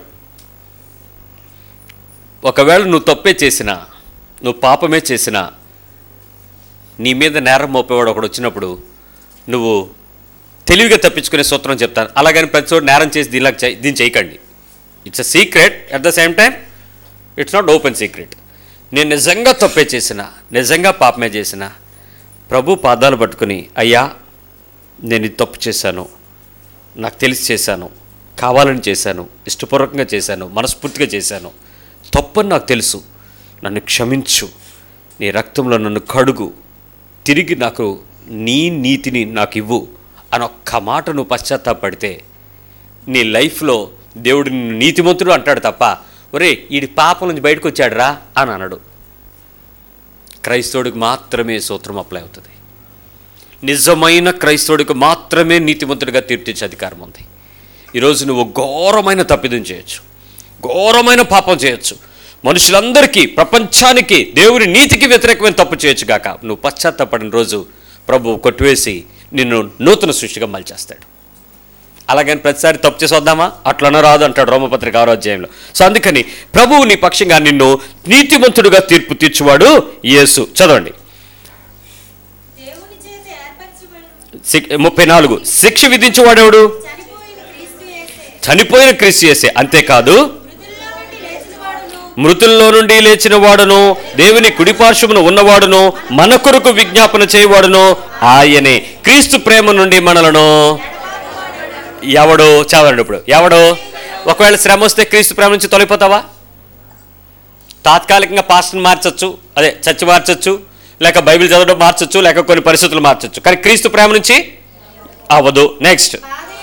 Speaker 1: ఒకవేళ నువ్వు తప్పే చేసినా, నువ్వు పాపమే చేసినా, నీ మీద నేరం మోపేవాడు ఒకడు వచ్చినప్పుడు నువ్వు తెలివిగా తప్పించుకునే సూత్రం చెప్తాను. అలాగని ప్రతి చోటు నేరం చేసి దీనిలా దీన్ని చేయకండి. It's a secret, at the same time it's not open secret. నేను నిజంగా తప్పే చేసిన, నిజంగా పాపమే చేసిన, ప్రభు పాదాలు పట్టుకుని, అయ్యా నేను ఇది తప్పు చేశాను, నాకు తెలిసి చేశాను, కావాలని చేశాను, ఇష్టపూర్వకంగా చేశాను, మనస్ఫూర్తిగా చేశాను, తప్పని నాకు తెలుసు, నన్ను క్షమించు, నీ రక్తంలో నన్ను కడుగు, తిరిగి నాకు నీ నీతిని నాకు ఇవ్వు అని ఒక్క మాట నువ్వు పశ్చాత్తాపడితే నీ లైఫ్లో దేవుడు నిన్ను నీతిమంతుడు అంటాడు తప్ప, ఒరే ఈడి పాపం నుంచి బయటకు వచ్చాడు రా అని అనడు. క్రైస్తవుడికి మాత్రమే సూత్రం అప్లై అవుతుంది. నిజమైన క్రైస్తవుడికి మాత్రమే నీతిమంతుడిగా తీర్చిచ్చే అధికారం ఉంది. ఈరోజు నువ్వు ఘోరమైన తప్పిదం చేయొచ్చు, ఘోరమైన పాపం చేయొచ్చు, మనుషులందరికీ, ప్రపంచానికి, దేవుని నీతికి వ్యతిరేకమైన తప్పు చేయొచ్చు గాక, నువ్వు పశ్చాత్తాపడిన రోజు ప్రభువు కొట్టివేసి నిన్ను నూతన సృష్టిగా మలిచేస్తాడు. అలాగని ప్రతిసారి తప్పు చేసి వద్దామా? అట్లనే రాదు అంటాడు రోమపత్రిక ఆరో అధ్యాయంలో. సో అందుకని ప్రభువు నీ పక్షంగా నిన్ను నీతిమంతుడుగా తీర్పు తీర్చువాడు యేసు. చదవండి ముప్పై నాలుగు శిక్ష విధించేవాడెవడు? చనిపోయిన క్రీస్తు యేసే. అంతేకాదు మృతుల్లో నుండి లేచిన వాడును, దేవుని కుడిపార్శ్వమున ఉన్నవాడును, మన కొరకు విజ్ఞాపన చేయవాడును ఆయనే. క్రీస్తు ప్రేమ నుండి మనలను ఎవడు? చదవండి ఇప్పుడు. ఎవడు? ఒకవేళ శ్రమ వస్తే క్రీస్తు ప్రేమ నుంచి తొలగిపోతావా? తాత్కాలికంగా పాస్టర్ని మార్చచ్చు, అదే చర్చి మార్చచ్చు, లేక బైబిల్ చదవడం మార్చచ్చు, లేక కొన్ని పరిస్థితులు మార్చచ్చు, కానీ క్రీస్తు ప్రేమ నుంచి అవ్వదు. నెక్స్ట్,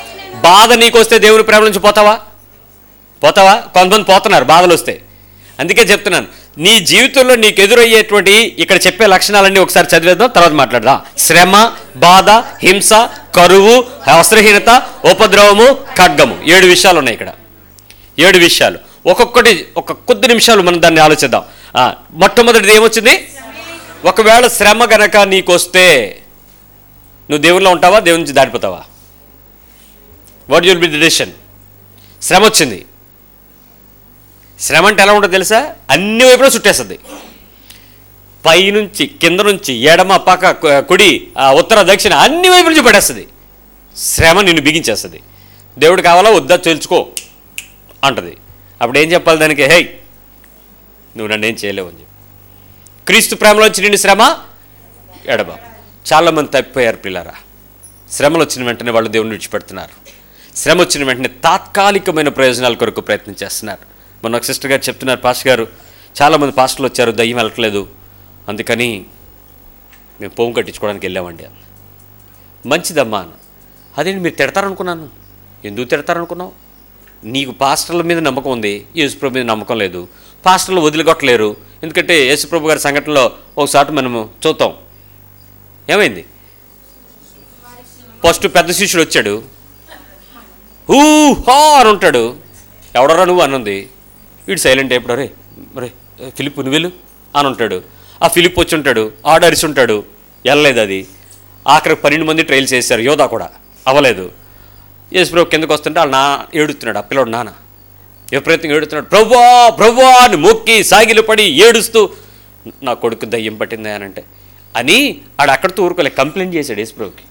Speaker 1: బాధ నీకు వస్తే దేవుని ప్రేమ నుంచి పోతావా? పోతావా? కొంతమంది పోతున్నారు బాధలు వస్తే. అందుకే చెప్తున్నాను, నీ జీవితంలో నీకు ఎదురయ్యేటువంటి ఇక్కడ చెప్పే లక్షణాలన్నీ ఒకసారి చదివేద్దాం, తర్వాత మాట్లాడదాం. శ్రమ, బాధ, హింస, కరువు, వస్త్రహీనత, ఉపద్రవము, ఖడ్గము. ఏడు విషయాలు ఉన్నాయి ఇక్కడ. ఏడు విషయాలు ఒక్కొక్కటి ఒక కొద్ది నిమిషాలు మనం దాన్ని ఆలోచిద్దాం. మొట్టమొదటిది ఏమొచ్చింది? ఒకవేళ శ్రమ గనక నీకు వస్తే నువ్వు దేవుల్లో ఉంటావా, దేవుని నుంచి దాటిపోతావా? What you'll be the decision? శ్రమ వచ్చింది. శ్రమ అంటే ఎలా ఉంటుందో తెలుసా? అన్ని వైపులా చుట్టేస్తుంది. పైనుంచి కింద నుంచి ఎడమ పక్క కుడి ఉత్తర దక్షిణ అన్ని వైపుల నుంచి పడేస్తుంది. శ్రమ నిన్ను బిగించేస్తుంది. దేవుడు కావాలా వద్దా తెలుసుకో అంటది. అప్పుడు ఏం చెప్పాలి దానికి? హే, నువ్వు నన్ను ఏం చేయలేవు అని చెప్పి. క్రీస్తు ప్రేమలోంచి నిన్ను శ్రమ ఎడబా. చాలామంది తప్పిపోయారు పిల్లరా. శ్రమలు వచ్చిన వెంటనే వాళ్ళు దేవుని విడిచిపెడుతున్నారు. శ్రమ వచ్చిన వెంటనే తాత్కాలికమైన ప్రయోజనాల కొరకు ప్రయత్నం చేస్తున్నారు. మొన్న ఒక సిస్టర్ గారు చెప్తున్నారు, పాస్టర్ గారు చాలామంది పాస్టర్లు వచ్చారు, దయ్యం వెళ్ళట్లేదు, అందుకని మేము పోము కట్టించుకోవడానికి వెళ్ళామండి. మంచిదమ్మా అన్న. అదేంటి మీరు తిడతారనుకున్నాను. ఎందుకు తిడతారనుకున్నావు? నీకు పాస్టర్ల మీద నమ్మకం ఉంది, యేసుప్రభు మీద నమ్మకం లేదు. పాస్టర్లు వదిలిగొట్టలేరు. ఎందుకంటే యేసుప్రభు గారి సంఘటనలో ఒకసారి మనము చూద్దాం. ఏమైంది? ఫస్ట్ పెద్ద శిష్యుడు వచ్చాడు, హూ హా అని ఉంటాడు. ఎవడరా నువ్వు అన్నది. వీడు సైలెంట్ అయిపోడు. రే రే ఫిలిప్ నువ్వు వెళ్ళు అని ఉంటాడు. ఆ ఫిలిప్ వచ్చి ఉంటాడు, ఆడరిసి ఉంటాడు, వెళ్ళలేదు. అది ఆఖరికి పన్నెండు మంది ట్రైల్స్ చేశారు, యోధా కూడా అవ్వలేదు. యేసుప్రభు కిందకు వస్తుంటే వాళ్ళ నా ఏడుస్తున్నాడు. ఆ పిల్లడు నాన్న విపరీతంగా ఏడుస్తున్నాడు. ప్రభువా ప్రభువా అని మొక్కి సాగిలు పడి ఏడుస్తూ, నా కొడుకు దయ్యం పట్టిందా అని అంటే అని ఆడ అక్కడితో ఊరుకోలే, కంప్లైంట్ చేశాడు యేసుప్రభుకి.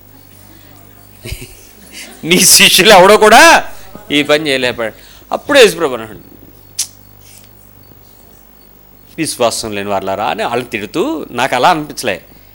Speaker 1: నీ శిష్యులు ఎవడో కూడా ఈ పని చేయలేపాడు. అప్పుడు యేసుప్రభు అన్నాడు, విశ్వాసం లేని వాళ్ళారా అని వాళ్ళని తిడుతూ, నాకు అలా అనిపించలే,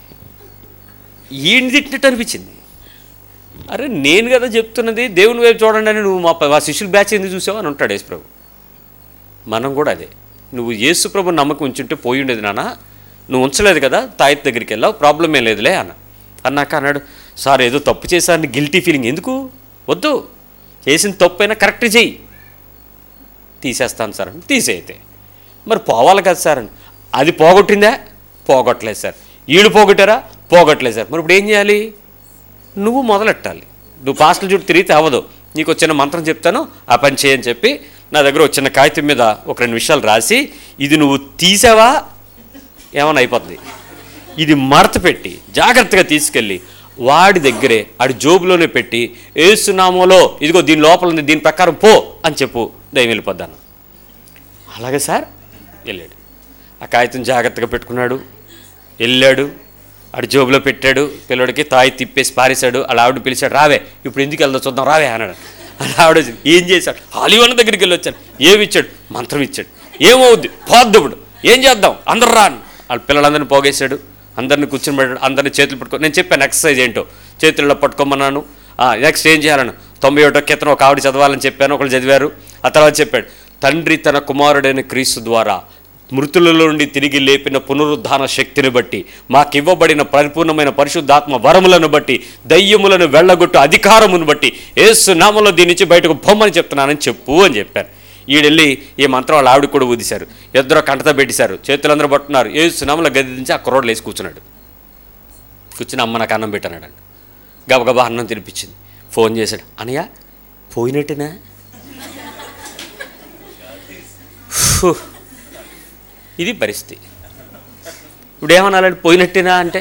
Speaker 1: ఈయన తిట్టినట్టు అనిపించింది. అరే నేను కదా చెప్తున్నది, దేవుని వైపు చూడండి అని నువ్వు మా మా శిష్యుల బ్యాచ్ ఎందుకు చూసావు అని ఉంటాడు యేసుప్రభు. మనం కూడా అదే, నువ్వు యేసుప్రభు నమ్మకం ఉంచుంటే పోయి ఉండేది నాన్న, నువ్వు ఉంచలేదు కదా, తాయిత్ దగ్గరికి వెళ్ళావు, ప్రాబ్లం ఏం లేదులే అన్న. అన్నాక అన్నాడు, సార్ ఏదో తప్పు చేశారని గిల్టీ ఫీలింగ్ ఎందుకు? వద్దు, చేసిన తప్పు అయినా కరెక్ట్ చేయి, తీసేస్తాను సార్ అని. తీసేయితే మరి పోవాలి కదా సార్ అని. అది పోగొట్టిందా? పోగొట్టలేదు సార్. వీళ్ళు పోగొట్టారా? పోగొట్టలేదు సార్. మరి ఇప్పుడు ఏం చేయాలి? నువ్వు మొదలెట్టాలి. నువ్వు పాస్టల్ చుట్టూ తిరిగితే అవ్వదు. నీకు వచ్చిన మంత్రం చెప్తాను, ఆ పని చేయని చెప్పి నా దగ్గర వచ్చిన కాగితం మీద ఒక రెండు విషయాలు రాసి, ఇది నువ్వు తీసావా ఏమన్నా అయిపోతుంది, ఇది మడత పెట్టి జాగ్రత్తగా తీసుకెళ్ళి వాడి దగ్గరే ఆడి జోబులోనే పెట్టి, ఏసునామోలో ఇదిగో దీని లోపల ఉంది, దీని ప్రకారం పో అని చెప్పు, దయ్యం వెళ్ళిపోద్దాను. అలాగే సార్ వెళ్ళాడు. ఆ కాగితం జాగ్రత్తగా పెట్టుకున్నాడు, వెళ్ళాడు, ఆడి జోబులో పెట్టాడు. పిల్లడికి తాయి తిప్పేసి పారేశాడు. అలా ఆవిడ పిలిచాడు, రావే ఇప్పుడు ఎందుకు వెళ్దా చూద్దాం రావే అన్నాడు. అలా ఆవిడ ఏం చేశాడు? హాలీవన్న దగ్గరికి వెళ్ళి వచ్చాడు. ఏమి ఇచ్చాడు? మంత్రం ఇచ్చాడు. ఏమవుద్ది? పోద్దుడు, ఏం చేద్దాం అందరు రాను. వాళ్ళ పిల్లలందరినీ పోగేశాడు. అందరినీ కూర్చొని పెట్టాడు. అందరినీ చేతులు పట్టుకో, నేను చెప్పాను ఎక్సర్సైజ్ ఏంటో, చేతుల్లో పట్టుకోమన్నాను. నెక్స్ట్ ఏం చేయాలను? తొంభై ఒకటో కీర్తన ఒక ఆవిడ చదవాలని చెప్పాను, ఒకళ్ళు చదివారు. ఆ తర్వాత చెప్పాడు, తండ్రి తన కుమారుడైన క్రీస్తు ద్వారా మృతులలో నుండి తిరిగి లేపిన పునరుద్ధాన శక్తిని బట్టి, మాకివ్వబడిన పరిపూర్ణమైన పరిశుద్ధాత్మ వరములను బట్టి, దయ్యములను వెళ్ళగొట్టు అధికారమును బట్టి యేసు నామములో దీని నుంచి బయటకు బొమ్మని చెప్తున్నానని చెప్పు అని చెప్పారు. ఈడెళ్ళి ఈ మంత్రం వాళ్ళ ఆవిడ కూడా ఊదిశారు. ఇద్దరు కంటతో పెట్టేశారు, చేతులందరూ పట్టున్నారు. యేసు నామములో గది నుంచి ఆ కుర్రోడ్లు వేసి కూర్చున్నాడు. కూర్చుని అమ్మ నాకు అన్నం పెట్టాడు. గబగబా అన్నం తినిపించింది. ఫోన్ చేశాడు, అనయ్య పోయినట్టేనా? ఇది పరిస్థితి. ఇప్పుడు ఏమనాలంటే పోయినట్టేనా అంటే,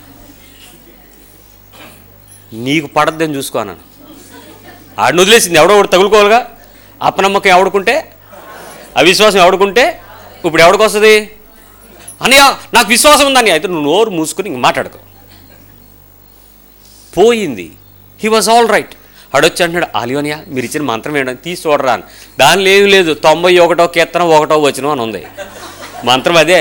Speaker 1: నీకు పడద్దని చూసుకో అన్నాను. ఆడిని వదిలేసింది ఎవడో ఒకటి తగులుకోవాలిగా. అపనమ్మకం ఎవడుకుంటే, అవిశ్వాసం ఎవడుకుంటే ఇప్పుడు ఎవడికి వస్తుంది? అనయ్య నాకు విశ్వాసం ఉందని. అయితే నువ్వు నోరు మూసుకుని ఇంక మాట్లాడుకో. పోయింది. He was all right. ఆడొచ్చి అంటున్నాడు, ఆలియోనియా మీరు ఇచ్చిన మంత్రం ఏంటని తీసి చూడరా అని. దానిలో ఏమి లేదు, తొంభై ఒకటో కీర్తన ఒకటో వచనం అని ఉంది. మంత్రం అదే.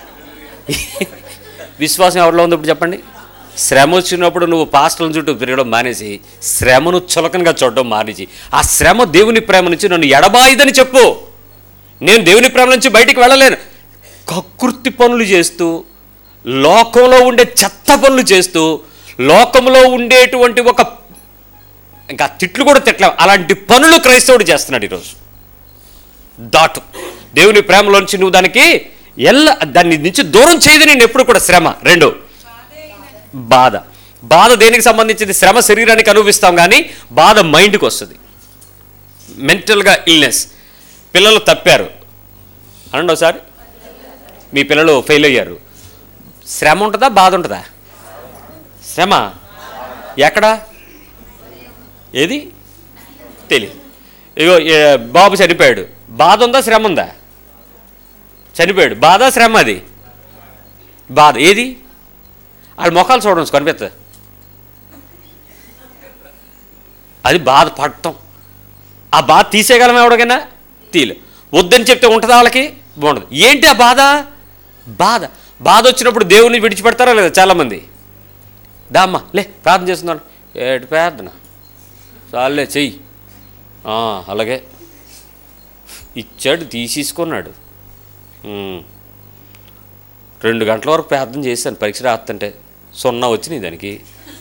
Speaker 1: విశ్వాసం ఎవరిలో ఉంది ఇప్పుడు చెప్పండి? శ్రమ వచ్చినప్పుడు నువ్వు పాస్టర్ల చుట్టూ తిరగడం మానేసి శ్రమను చులకనగా చూడడం మానేసి, ఆ శ్రమ దేవుని ప్రేమ నుంచి నన్ను ఎడబాయిదని చెప్పు. నేను దేవుని ప్రేమ నుంచి బయటికి వెళ్ళలేను. కకృతి పనులు చేస్తూ, లోకంలో ఉండే చెత్త పనులు చేస్తూ, లోకంలో ఉండేటువంటి ఒక ఇంకా తిట్లు కూడా తిట్టలేవు. అలాంటి పనులు క్రైస్తవుడు చేస్తున్నాడు ఈరోజు. దాటు దేవుని ప్రేమలోంచి నువ్వు దానికి ఎల్ల దాన్ని నుంచి దూరం చేయదు నేను ఎప్పుడు కూడా. శ్రమ. రెండు, బాధ. బాధ దేనికి సంబంధించింది? శ్రమ శరీరానికి అనుభవిస్తాం, కానీ బాధ మైండ్కి వస్తుంది. మెంటల్గా ఇల్నెస్. పిల్లలు తప్పారు అనండి ఒకసారి, మీ పిల్లలు ఫెయిల్ అయ్యారు, శ్రమ ఉంటుందా బాధ ఉంటుందా? శ్రమ. ఎక్కడ? ఏది తెలియదు. ఇగో బాబు చనిపోయాడు, బాధ ఉందా శ్రమ ఉందా? చనిపోయాడు, బాధ శ్రమ? అది బాధ. ఏది? వాళ్ళ మొఖాలు చూడండి కనిపిస్తుంది, అది బాధ పడటం. ఆ బాధ తీసేయగలం ఎవడికైనా? తీలే. వద్దని చెప్తే ఉంటుందా వాళ్ళకి? బాగుండదు. ఏంటి ఆ బాధ? బాధ. బాధ వచ్చినప్పుడు దేవుని విడిచిపెడతారా లేదా? చాలామంది దామ్మ లే ప్రార్థన చేస్తున్నాడు, ఏటి ప్రార్థన చాలే చెయ్యి, అలాగే ఇచ్చాడు తీసేసుకున్నాడు. రెండు గంటల వరకు ప్రార్థన చేశాను, పరీక్ష రాస్తుంటే సున్నా వచ్చినాయి దానికి.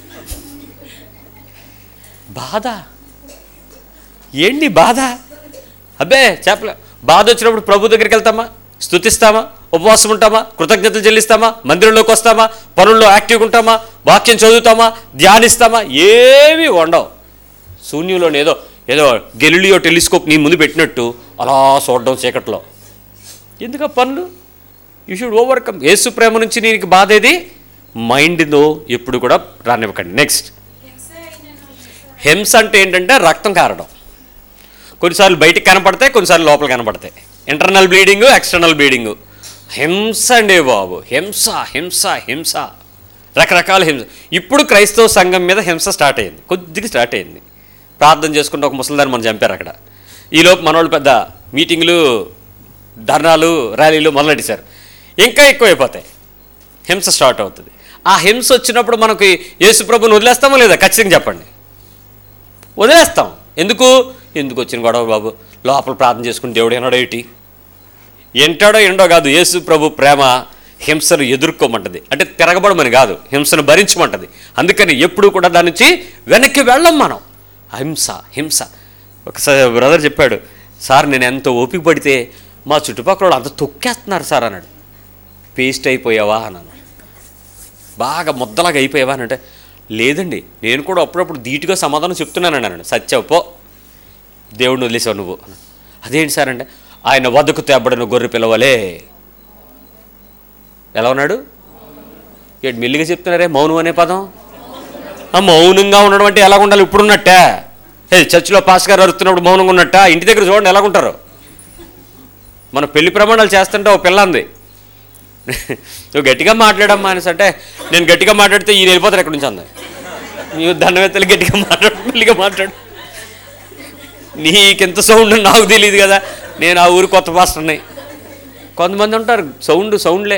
Speaker 1: బాధ. ఏంటి బాధ? అబ్బే చెప్పలే. బాధ వచ్చినప్పుడు ప్రభు దగ్గరికి వెళ్తామా? స్తుతిస్తామా? ఉపవాసం ఉంటామా? కృతజ్ఞతలు చెల్లిస్తామా? మందిరంలోకి వస్తామా? పనుల్లో యాక్టివ్గా ఉంటామా? వాక్యం చదువుతామా? ధ్యానిస్తామా? ఏమీ ఉండవు. శూన్యంలో ఏదో ఏదో గెలిలియో టెలిస్కోప్ నీ ముందు పెట్టినట్టు అలా చూడడం చీకట్లో. ఎందుకు ఆ పనులు? You should overcome. యేసు ప్రేమ నుంచి నీకు బాధ ఏది? మైండ్లో ఎప్పుడు కూడా రానివ్వకండి. నెక్స్ట్, హింస అంటే ఏంటంటే రక్తం కారడం. కొన్నిసార్లు బయటికి కనపడతాయి, కొన్నిసార్లు లోపల కనపడతాయి. Internal bleeding, external bleeding. హింస అండి బాబు, హింస హింస హింస, రకరకాల హింస. ఇప్పుడు క్రైస్తవ సంఘం మీద హింస స్టార్ట్ అయింది, కొద్దిగా స్టార్ట్ అయింది. ప్రార్థన చేసుకుంటే ఒక ముసలిదాన్ని మనం చంపారు అక్కడ. ఈలోపు మనోళ్ళు పెద్ద మీటింగులు, ధర్నాలు, ర్యాలీలు మొదలెట్టేశారు. ఇంకా ఎక్కువైపోతాయి, హింస స్టార్ట్ అవుతుంది. ఆ హింస వచ్చినప్పుడు మనకి యేసు ప్రభుని వదిలేస్తామో లేదా? ఖచ్చితంగా చెప్పండి, వదిలేస్తాం. ఎందుకు? ఎందుకు వచ్చిన గొడవ బాబు, లోపల ప్రార్థన చేసుకుని దేవుడు ఏనాడో ఏటి ఎంటాడో ఎండో కాదు. యేసు ప్రభు ప్రేమ హింసను ఎదుర్కోమంటది, అంటే తిరగబడమని కాదు, హింసను భరించమంటది. అందుకని ఎప్పుడు కూడా దాని నుంచి వెనక్కి వెళ్ళం మనం. హింస హింస. ఒకసారి బ్రదర్ చెప్పాడు, సార్ నేను ఎంత ఓపిక పడితే మా చుట్టుపక్కల వాళ్ళు అంత తొక్కేస్తున్నారు సార్ అన్నాడు. పేస్ట్ అయిపోయావా అన్నాను. బాగా ముద్దలాగా అయిపోయావా అని అంటే, లేదండి నేను కూడా అప్పుడప్పుడు ధీటుగా సమాధానం చెప్తున్నానండి అన్నాడు. సత్యపో, దేవుడిని వదిలేసావు నువ్వు. అదేంటి సార్ అంటే, ఆయన వద్దకు తేబడిన గొర్రె పిలవలే. ఎలా ఉన్నాడు? ఏంటి మెల్లిగా చెప్తున్నారే మౌనం అనే పదం? ఆ మౌనంగా ఉండడం అంటే ఎలా ఉండాలి? ఇప్పుడు ఉన్నట్టే. హే చర్చిలో పాస్ గారు అరుస్తున్నప్పుడు మౌనంగా ఉన్నట్ట? ఇంటి దగ్గర చూడండి ఎలా ఉంటారు. మన పెళ్లి ప్రమాణాలు చేస్తుంటే ఓ పిల్ల అంది, నువ్వు గట్టిగా మాట్లాడమ్మా అనేసి అంటే, నేను గట్టిగా మాట్లాడితే ఈయన వెళ్ళిపోతారు ఎక్కడి నుంచి అంది. నీవు దండవెత్తలు గట్టిగా మాట్లాడు, పెళ్లిగా మాట్లాడు. నీకెంత సౌండ్ నాకు తెలియదు కదా, నేను ఆ ఊరు కొత్త పాస్టర్ని. కొంతమంది ఉంటారు సౌండ్ సౌండ్లే.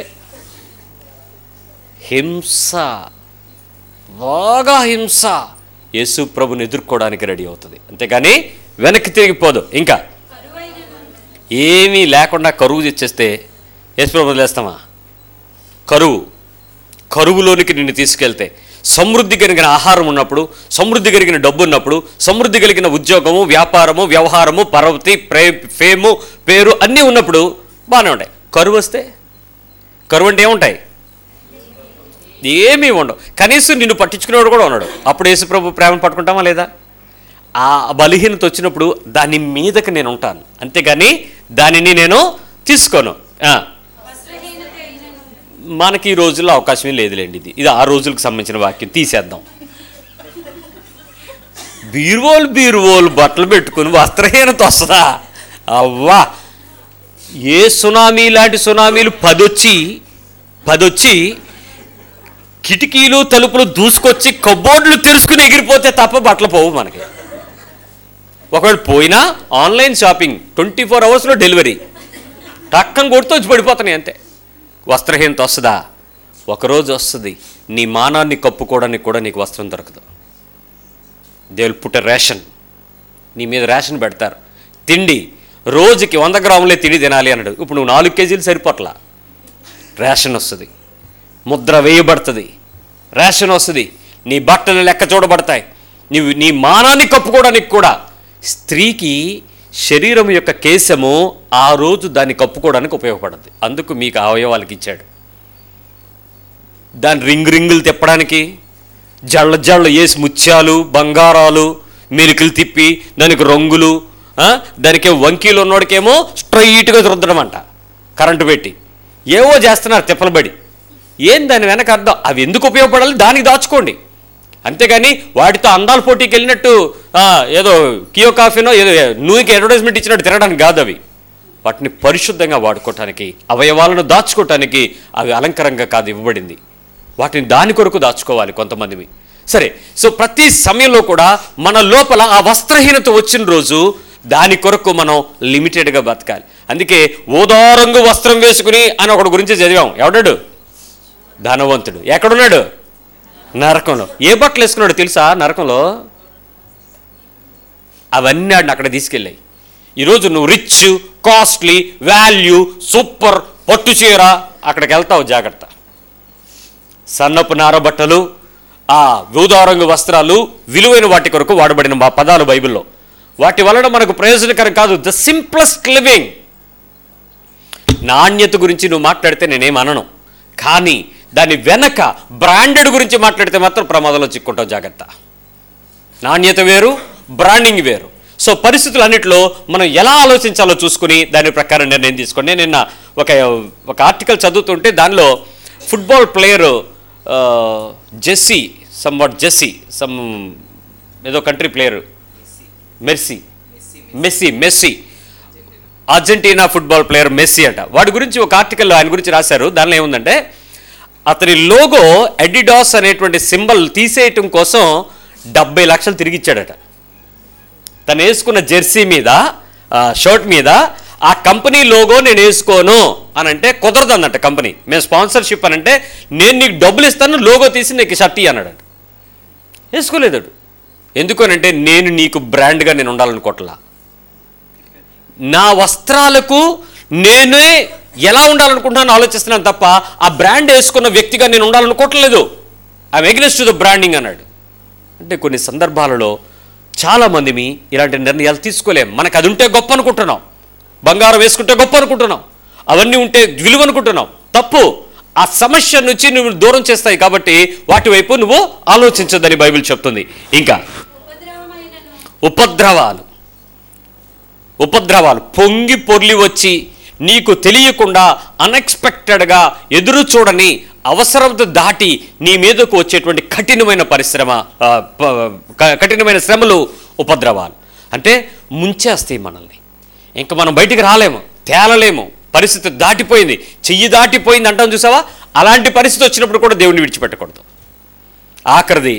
Speaker 1: హింస, బాగా హింస యేసు ప్రభుని ఎదుర్కోవడానికి రెడీ అవుతుంది, అంతేగాని వెనక్కి తిరిగిపోదు. ఇంకా ఏమీ లేకుండా కరువు తెచ్చేస్తే యేసు ప్రభు వదిలేస్తామా? కరువు, కరువులోనికి నిన్ను తీసుకెళ్తే, సమృద్ధి కలిగిన ఆహారం ఉన్నప్పుడు, సమృద్ధి కలిగిన డబ్బు ఉన్నప్పుడు, సమృద్ధి కలిగిన ఉద్యోగము, వ్యాపారము, వ్యవహారము, పరవతి, ప్రే ఫేము, పేరు అన్నీ ఉన్నప్పుడు బాగానే ఉంటాయి. కరువు వస్తే, కరువు అంటే ఏముంటాయి? ఏమీ ఉండవు. కనీసం నిన్ను పట్టించుకునేవాడు కూడా ఉన్నాడు. అప్పుడు యేసుప్రభు ప్రేమను పట్టుకుంటామా లేదా? ఆ బలహీనత వచ్చినప్పుడు దాని మీదకి నేను ఉంటాను, అంతేగాని దానిని నేను తీసుకోను. మనకి ఈ రోజుల్లో అవకాశమే లేదులేండి. ఇది ఇది ఆ రోజులకు సంబంధించిన వాక్యం, తీసేద్దాం. బీరువోలు బీరువోలు బట్టలు పెట్టుకుని వస్త్రహీనత వస్తుందా? అవ్వా, ఏ సునామీ లాంటి సునామీలు పదొచ్చి పదొచ్చి కిటికీలు తలుపులు దూసుకొచ్చి కబోర్డులు తెరుచుకుని ఎగిరిపోతే తప్ప బట్టలు పోవు మనకి. ఒకవేళ పోయినా ఆన్లైన్ షాపింగ్, ట్వంటీ ఫోర్ అవర్స్లో డెలివరీ, టక్కన కొడుతూ వచ్చి పడిపోతున్నాయి అంతే. వస్త్రహీనత వస్తుందా? ఒకరోజు వస్తుంది, నీ మానాన్ని కప్పుకోవడానికి కూడా నీకు వస్త్రం దొరకదు. They will put a ration, నీ మీద రేషన్ పెడతారు. తిండి రోజుకి వంద గ్రాములే తిండి తినాలి అన్నాడు. ఇప్పుడు నువ్వు నాలుగు కేజీలు సరిపోట్లా, రేషన్ వస్తుంది, ముద్ర వేయబడుతుంది, రేషన్ వస్తుంది, నీ బట్టలు లెక్క చూడబడతాయి, నీవు నీ మానాన్ని కప్పుకోవడానికి కూడా స్త్రీకి శరీరం యొక్క కేశము ఆ రోజు దాన్ని కప్పుకోవడానికి ఉపయోగపడుతుంది. అందుకు మీకు అవయవాలకి ఇచ్చాడు. దాని రింగ్ రింగులు తిప్పడానికి, జళ్ళ జళ్ళ వేసి ముత్యాలు బంగారాలు మెలికలు తిప్పి దానికి రంగులు, దానికి వంకీలు ఉన్నోడికేమో స్ట్రైట్గా రుద్దడం అంట కరెంటు పెట్టి, ఏవో చేస్తున్నారు తిప్పలబడి. ఏం దాని వెనక అర్థం? అవి ఎందుకు ఉపయోగపడాలి? దానికి దాచుకోండి. అంతేగాని వాటితో అందాల పోటీకి వెళ్ళినట్టు ఏదో కియో కాఫీనో ఏదో నూనెకి అడ్వర్టైజ్మెంట్ ఇచ్చినట్టు తినడానికి కాదు. అవి వాటిని పరిశుద్ధంగా వాడుకోవటానికి, అవయవాలను దాచుకోవటానికి అవి అలంకారంగా కాదు ఇవ్వబడింది. వాటిని దాని కొరకు దాచుకోవాలి కొంతమంది. సరే, సో ప్రతి సమయంలో కూడా మన లోపల ఆ వస్త్రహీనత వచ్చిన రోజు దాని కొరకు మనం లిమిటెడ్గా బతకాలి. అందుకే ఓదారంగు వస్త్రం వేసుకుని అని ఒకటి గురించి చదివాం. ఎవడాడు? ధనవంతుడు. ఎక్కడున్నాడు? నరకంలో. ఏ బట్టలు వేసుకున్నాడు తెలుసా? నరకంలో. అవన్నీ ఆడిని అక్కడ తీసుకెళ్ళాయి. ఈరోజు నువ్వు రిచ్, కాస్ట్లీ, వాల్యూ, సూపర్, పట్టు చీర, అక్కడికి వెళ్తావు జాగ్రత్త. సన్నపు నార బట్టలు, ఆ ఊదారంగు వస్త్రాలు విలువైన వాటి కొరకు వాడబడిన మా పదాలు బైబిల్లో. వాటి వలన మనకు ప్రయోజనకరం కాదు. The simplest living. నాణ్యత గురించి నువ్వు మాట్లాడితే నేనేం అనను, కానీ దాని వెనక బ్రాండెడ్ గురించి మాట్లాడితే మాత్రం ప్రమాదంలో చిక్కుంటావు. జాగ్రత్త. నాణ్యత వేరు, బ్రాండింగ్ వేరు. సో పరిస్థితులన్నింటిలో మనం ఎలా ఆలోచించాలో చూసుకుని దాని ప్రకారం నిర్ణయం తీసుకోండి. నేను నిన్న ఒక ఒక ఆర్టికల్ చదువుతుంటే దానిలో football player Jesse some what Jesse some ఏదో country player Messi Messi Messi Argentina football player Messi అంట. వాడి గురించి ఒక ఆర్టికల్ ఆయన గురించి రాశారు. దానిలో ఏముందంటే అతని లోగో అడిడాస్ అనేటువంటి సింబల్ తీసేయటం కోసం డెబ్బై లక్షలు తిరిగి ఇచ్చాడట. తను వేసుకున్న జెర్సీ మీద, షర్ట్ మీద ఆ కంపెనీ లోగో నేను వేసుకోను అని అంటే కుదరదు అన్నట్టు కంపెనీ. మేము స్పాన్సర్షిప్ అని అంటే నేను నీకు డబ్బులు ఇస్తాను, లోగో తీసి నీకు షర్ట్ ఇయ్యి అన్నాడు. వేసుకోలేదు. ఎందుకనంటే నేను నీకు బ్రాండ్గా నేను ఉండాలనుకోవట్లా. నా వస్త్రాలకు నేనే ఎలా ఉండాలనుకుంటున్నాను ఆలోచిస్తున్నాను తప్ప ఆ బ్రాండ్ వేసుకున్న వ్యక్తిగా నేను ఉండాలనుకోవట్లేదు. I'm against to the branding అన్నాడు. అంటే కొన్ని సందర్భాలలో చాలామంది ఇలాంటి నిర్ణయాలు తీసుకోలేం. మనకు అది ఉంటే గొప్ప అనుకుంటున్నాం, బంగారం వేసుకుంటే గొప్ప అనుకుంటున్నాం, అవన్నీ ఉంటే విలువ అనుకుంటున్నాం. తప్పు. ఆ సమస్య నుంచి నువ్వు దూరం చేస్తాయి కాబట్టి వాటి వైపు నువ్వు ఆలోచించొద్దని బైబిల్ చెప్తుంది. ఇంకా ఉపద్రవాలు ఉపద్రవాలు పొంగి పొర్లి వచ్చి నీకు తెలియకుండా అన్ఎక్స్పెక్టెడ్గా ఎదురు చూడని అవసరంతో దాటి నీ మీదకు వచ్చేటువంటి కఠినమైన పరిశ్రమ కఠినమైన శ్రమలు ఉపద్రవాలు. అంటే ముంచేస్తాయి మనల్ని. ఇంకా మనం బయటికి రాలేము, తేలలేము. పరిస్థితి దాటిపోయింది, చెయ్యి దాటిపోయింది అంటాం చూసావా? అలాంటి పరిస్థితి వచ్చినప్పుడు కూడా దేవుడిని విడిచిపెట్టకూడదు. ఆఖరిది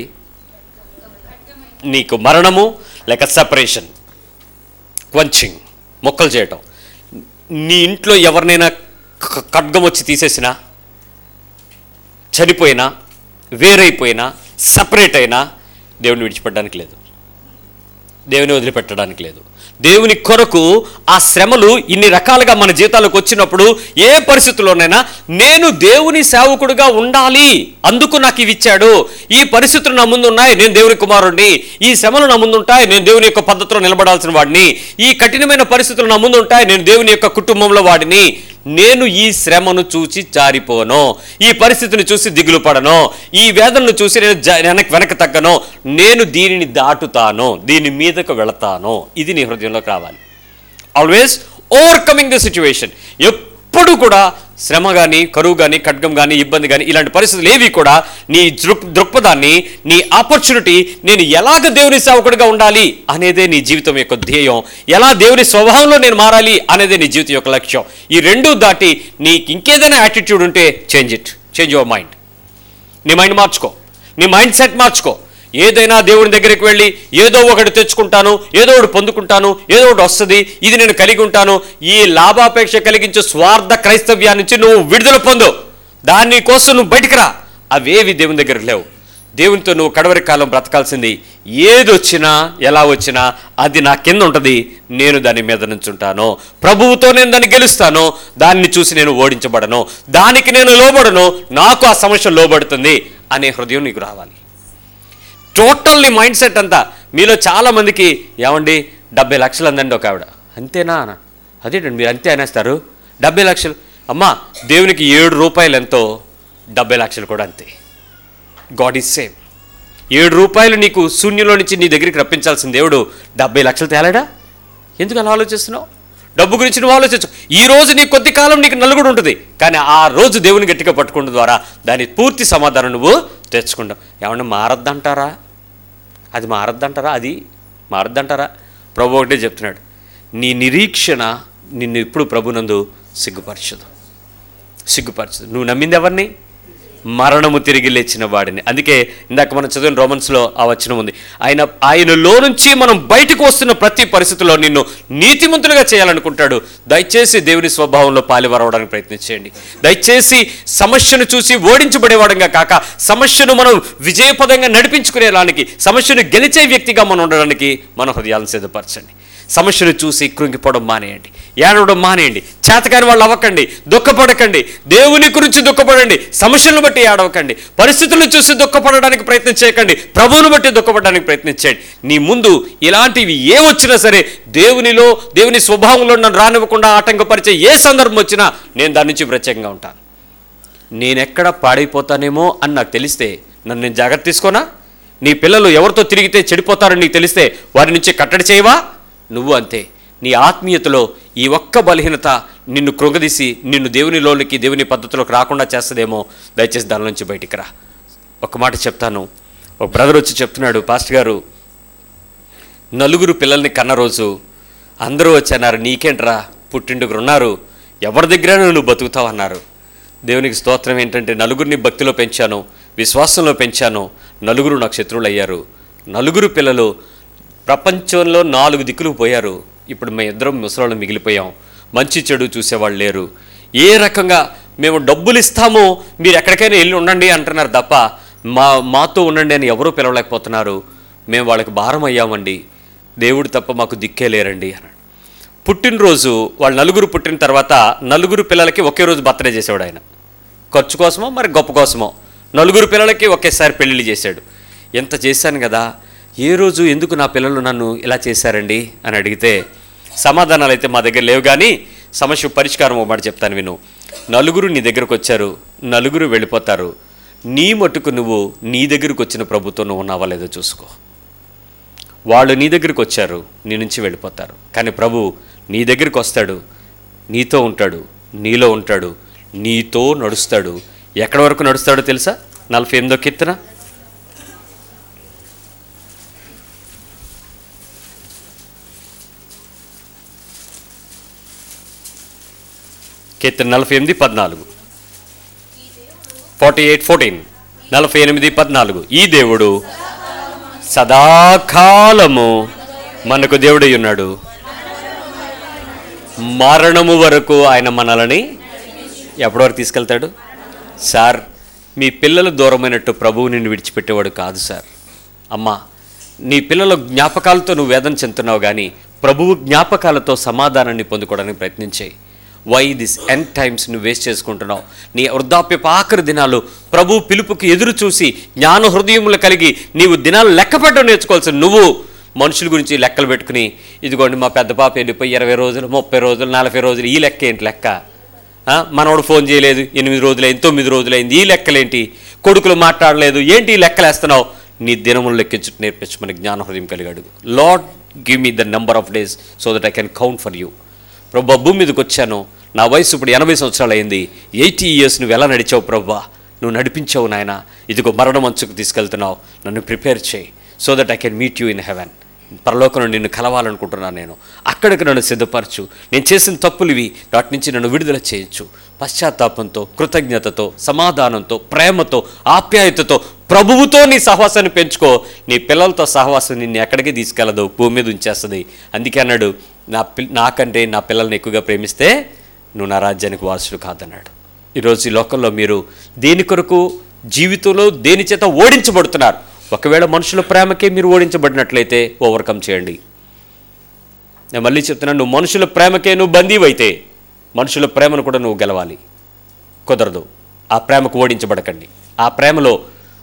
Speaker 1: నీకు మరణము లేక సెపరేషన్, క్వంచింగ్, మొక్కలు చేయటం. నీ ఇంట్లో ఎవరినైనా ఖడ్గం వచ్చి తీసేసినా, చనిపోయినా, వేరైపోయినా, సపరేట్ అయినా దేవుని విడిచిపెట్టడానికి లేదు, దేవుని వదిలిపెట్టడానికి లేదు. దేవుని కొరకు ఆ శ్రమలు ఇన్ని రకాలుగా మన జీవితాలకు వచ్చినప్పుడు ఏ పరిస్థితుల్లోనైనా నేను దేవుని సేవకుడిగా ఉండాలి, అందుకు నాకు ఇవి ఇచ్చాడు, ఈ పరిస్థితులు నా ముందు ఉన్నాయి, నేను దేవుని కుమారుడిని, ఈ శ్రమలు నా ముందు ఉంటాయి, నేను దేవుని యొక్క పద్ధతిలో నిలబడాల్సిన వాడిని, ఈ కఠినమైన పరిస్థితులు నా ముందు ఉంటాయి, నేను దేవుని యొక్క కుటుంబంలో వాడిని, నేను ఈ శ్రమను చూసి జారిపోను, ఈ పరిస్థితిని చూసి దిగులు పడను, ఈ వేదనను చూసి నేను వెనక్కి వెనక్కి తగ్గను, నేను దీనిని దాటుతాను, దీని మీదకు వెళతాను. ఇది నీ హృదయంలోకి రావాలి. Always overcoming the situation. ఎప్పుడు కూడా శ్రమ కానీ, కరువు కానీ, ఖడ్గం కానీ, ఇబ్బంది కానీ, ఇలాంటి పరిస్థితులు ఏవి కూడా నీ దృక్ దృక్పథాన్ని నీ ఆపర్చునిటీ, నేను ఎలాగ దేవుని సేవకుడిగా ఉండాలి అనేదే నీ జీవితం యొక్క ధ్యేయం, ఎలా దేవుని స్వభావంలో నేను మారాలి అనేదే నీ జీవితం యొక్క లక్ష్యం. ఈ రెండూ దాటి నీకు ఇంకేదైనా యాటిట్యూడ్ ఉంటే change it, change your mind. నీ మైండ్ మార్చుకో, నీ మైండ్ సెట్ మార్చుకో. ఏదైనా దేవుని దగ్గరికి వెళ్ళి ఏదో ఒకటి తెచ్చుకుంటాను, ఏదో ఒకటి పొందుకుంటాను, ఏదో ఒకటి వస్తుంది, ఇది నేను కలిగి ఉంటాను, ఈ లాభాపేక్ష కలిగించే స్వార్థ క్రైస్తవ్యాన్ని నుంచి నువ్వు విడుదల పొందు, దానికోసం నువ్వు బయటికి రా. అవేవి దేవుని దగ్గరికి లేవు. దేవునితో నువ్వు కడవరి కాలం బ్రతకాల్సింది. ఏది వచ్చినా ఎలా వచ్చినా అది నా కింద ఉంటుంది, నేను దాని మీద నుంచుంటాను, ప్రభువుతో నేను దాన్ని గెలుస్తాను, దాన్ని చూసి నేను ఓడించబడను, దానికి నేను లోబడను, నాకు ఆ సమస్య లోబడుతుంది అనే హృదయం నీకు రావాలి. టోటల్లీ మైండ్ సెట్ అంతా. మీలో చాలామందికి ఏమండి డెబ్బై లక్షలు అందండి ఒక ఆవిడ, అంతేనా అన్న, అదేంటండి మీరు అంతే అనేస్తారు. డెబ్బై లక్షలు అమ్మా, దేవునికి ఏడు రూపాయలు ఎంతో డెబ్బై లక్షలు కూడా అంతే. God is same. ఏడు రూపాయలు నీకు శూన్యంలో నుంచి నీ దగ్గరికి రప్పించాల్సిన దేవుడు డెబ్బై లక్షలు తేలాడా? ఎందుకు అలా ఆలోచిస్తున్నావు? డబ్బు గురించి నువ్వు ఆలోచించు. ఈ రోజు నీ కొద్ది కాలం నీకు నలుగుడు ఉంటుంది, కానీ ఆ రోజు దేవుని గట్టిగా పట్టుకోవడం ద్వారా దాని పూర్తి సమాధానం నువ్వు తెచ్చుకుంటావు. ఏమన్నా మారద్దంటారా? అది మారద్దంటారా? అది మారద్దంటారా? ప్రభు ఒకటే చెప్తున్నాడు, నీ నిరీక్షణ నిన్ను ఇప్పుడు ప్రభునందు సిగ్గుపరచదు, సిగ్గుపరచదు. నువ్వు నమ్మింది ఎవరిని? మరణము తిరిగి లేచిన వాడిని. అందుకే ఇందాక మనం చదివిన రోమన్స్లో ఆ వచనం ఉంది, ఆయన ఆయనలో నుంచి మనం బయటకు వస్తున్న ప్రతి పరిస్థితుల్లో నిన్ను నీతిమంతులుగా చేయాలనుకుంటాడు. దయచేసి దేవుని స్వభావంలో పాలివరవడానికి ప్రయత్నించేయండి. దయచేసి సమస్యను చూసి ఓడించబడేవాడంగా కాక సమస్యను మనం విజయపదంగా నడిపించుకునేలానికి, సమస్యను గెలిచే వ్యక్తిగా మనం ఉండడానికి మన హృదయాలను సిద్ధపరచండి. సమస్యను చూసి కృంగిపోవడం మానేయండి, ఏడవడం మానేయండి, చేతకాని వాళ్ళు అవ్వకండి, దుఃఖపడకండి. దేవుని గురించి దుఃఖపడండి, సమస్యలను బట్టి ఏడవకండి. పరిస్థితులను చూసి దుఃఖపడడానికి ప్రయత్నం చేయకండి, ప్రభువును బట్టి దుఃఖపడడానికి ప్రయత్నించండి. నీ ముందు ఇలాంటివి ఏ వచ్చినా సరే దేవునిలో, దేవుని స్వభావంలో నన్ను రానివ్వకుండా ఆటంకపరిచే ఏ సందర్భం వచ్చినా నేను దాని నుంచి ప్రత్యేకంగా ఉంటాను. నేనెక్కడ పాడైపోతానేమో అని నాకు తెలిస్తే నన్ను నేను జాగ్రత్త తీసుకోనా? నీ పిల్లలు ఎవరితో తిరిగితే చెడిపోతారని నీకు తెలిస్తే వారి నుంచి కట్టడి చేయవా? నువ్వు అంతే. నీ ఆత్మీయతలో ఈ ఒక్క బలహీనత నిన్ను కృంగదీసి నిన్ను దేవునిలోనికి, దేవుని పద్ధతిలోకి రాకుండా చేస్తుందేమో. దయచేసి దాని నుంచి బయటికి రా. ఒక మాట చెప్తాను. ఒక బ్రదర్ వచ్చి చెప్తున్నాడు, పాస్టర్ గారు నలుగురు పిల్లల్ని కన్న రోజు అందరూ వచ్చన్నారు, నీకేంట్రా పుట్టింటికి ఉన్నారు, ఎవరి దగ్గర నువ్వు బతుకుతావు అన్నారు. దేవునికి స్తోత్రం ఏంటంటే నలుగురిని భక్తిలో పెంచాను, విశ్వాసంలో పెంచాను, నలుగురు నాకు శత్రువులు అయ్యారు. నలుగురు పిల్లలు ప్రపంచంలో నాలుగు దిక్కులకు పోయారు. ఇప్పుడు మేము ఇద్దరం ముసలాళ్ళు మిగిలిపోయాం. మంచి చెడు చూసేవాళ్ళు లేరు. ఏ రకంగా మేము డబ్బులు ఇస్తామో మీరు ఎక్కడికైనా వెళ్ళి ఉండండి అంటున్నారు తప్ప మా మాతో ఉండండి అని ఎవరూ పిలవలేకపోతున్నారు. మేము వాళ్ళకి భారం అయ్యామండి, దేవుడు తప్ప మాకు దిక్కే లేరండి అన్నాడు. పుట్టినరోజు వాళ్ళు నలుగురు పుట్టిన తర్వాత నలుగురు పిల్లలకి ఒకే రోజు బర్త్డే చేసేవాడు ఆయన. ఖర్చు కోసమో మరి గొప్ప కోసమో నలుగురు పిల్లలకి ఒకేసారి పెళ్ళిళ్ళు చేశాడు. ఎంత చేశాను కదా, ఏ రోజు ఎందుకు నా పిల్లలు నన్ను ఇలా చేశారండి అని అడిగితే సమాధానాలు అయితే మా దగ్గర లేవు, కానీ సమస్య పరిష్కారం ఒక మాట చెప్తాను విను. నలుగురు నీ దగ్గరకు వచ్చారు, నలుగురు వెళ్ళిపోతారు. నీ మట్టుకు నువ్వు నీ దగ్గరకు వచ్చిన ప్రభుత్వం నువ్వు ఉన్నావా లేదో చూసుకో. వాళ్ళు నీ దగ్గరికి వచ్చారు, నీ నుంచి వెళ్ళిపోతారు, కానీ ప్రభు నీ దగ్గరికి వస్తాడు, నీతో ఉంటాడు, నీలో ఉంటాడు, నీతో నడుస్తాడు. ఎక్కడి వరకు నడుస్తాడో తెలుసా? నలభై ఎనిమిదో కీర్తన కీర్తన నలభై ఎనిమిది పద్నాలుగు ఫార్టీ ఎయిట్ ఫోర్టీన్ నలభై ఎనిమిది పద్నాలుగు ఈ దేవుడు సదాకాలము మనకు దేవుడై ఉన్నాడు, మరణము వరకు ఆయన మనల్ని ఎప్పటి వరకు తీసుకెళ్తాడు? సార్, మీ పిల్లలు దూరమైనట్టు ప్రభువు నిన్ను విడిచిపెట్టేవాడు కాదు సార్. అమ్మా, నీ పిల్లల జ్ఞాపకాలతో నువ్వు వేదన చెందుతున్నావు, కానీ ప్రభువు జ్ఞాపకాలతో సమాధానాన్ని పొందుకోవడానికి ప్రయత్నించాయి. వై దిస్ ఎండ్ టైమ్స్ నువ్వు వేస్ట్ చేసుకుంటున్నావు? నీ వృద్ధాప్యపు ఆఖరి దినాలు ప్రభు పిలుపుకి ఎదురు చూసి జ్ఞాన హృదయములు కలిగి నీవు దినాలు లెక్కపెట్టడం నేర్చుకోవాల్సిన నువ్వు మనుషుల గురించి లెక్కలు పెట్టుకుని, ఇదిగోండి మా పెద్ద పాప వెళ్ళిపోయి ఇరవై రోజులు ముప్పై రోజులు నలభై రోజులు, ఈ లెక్క ఏంటి లెక్క? మనవాడు ఫోన్ చేయలేదు, ఎనిమిది రోజులైంది, తొమ్మిది రోజులైంది, ఈ లెక్కలేంటి? కొడుకులు మాట్లాడలేదు, ఏంటి ఈ లెక్కలేస్తున్నావు? నీ దినములు లెక్కించుట నేర్పించమని జ్ఞాన హృదయం కలిగాడు. Lord give me the number of days so that I can count for you. ప్రభా, భూమి మీదకి వచ్చాను, నా వయసు ఇప్పుడు ఎనభై సంవత్సరాలు అయింది, ఎయిటీ ఇయర్స్ నువ్వు ఎలా నడిచావు ప్రభా? నువ్వు నడిపించావు నాయన, ఇదిగో మరణం అంచుకు తీసుకెళ్తున్నావు, నన్ను ప్రిపేర్ చేయి so that I can meet you in heaven. పరలోకంలో నిన్ను కలవాలనుకుంటున్నాను నేను, అక్కడికి నన్ను సిద్ధపరచు. నేను చేసిన తప్పులు ఇవి, వాటి నుంచి నన్ను విడుదల చేయొచ్చు. పశ్చాత్తాపంతో, కృతజ్ఞతతో, సమాధానంతో, ప్రేమతో, ఆప్యాయతతో ప్రభువుతో నీ సహవాసాన్ని పెంచుకో. నీ పిల్లలతో సహవాసం నిన్ను ఎక్కడికి తీసుకెళ్ళదు, భూమి మీద ఉంచేస్తుంది. అందుకే అన్నాడు, నా పిల్ నాకంటే నా పిల్లల్ని ఎక్కువగా ప్రేమిస్తే నువ్వు నా రాజ్యానికి వారసుడు కాదన్నాడు. ఈరోజు ఈ లోకంలో మీరు దేని కొరకు జీవితంలో దేని చేత ఓడించబడుతున్నారు? ఒకవేళ మనుషుల ప్రేమకే మీరు ఓడించబడినట్లయితే ఓవర్కమ్ చేయండి. నేను మళ్ళీ చెప్తున్నాను, నువ్వు మనుషుల ప్రేమకే నువ్వు బందీవైతే మనుషుల ప్రేమను కూడా నువ్వు గెలవాలి. కుదరదు. ఆ ప్రేమకు ఓడించబడకండి. ఆ ప్రేమలో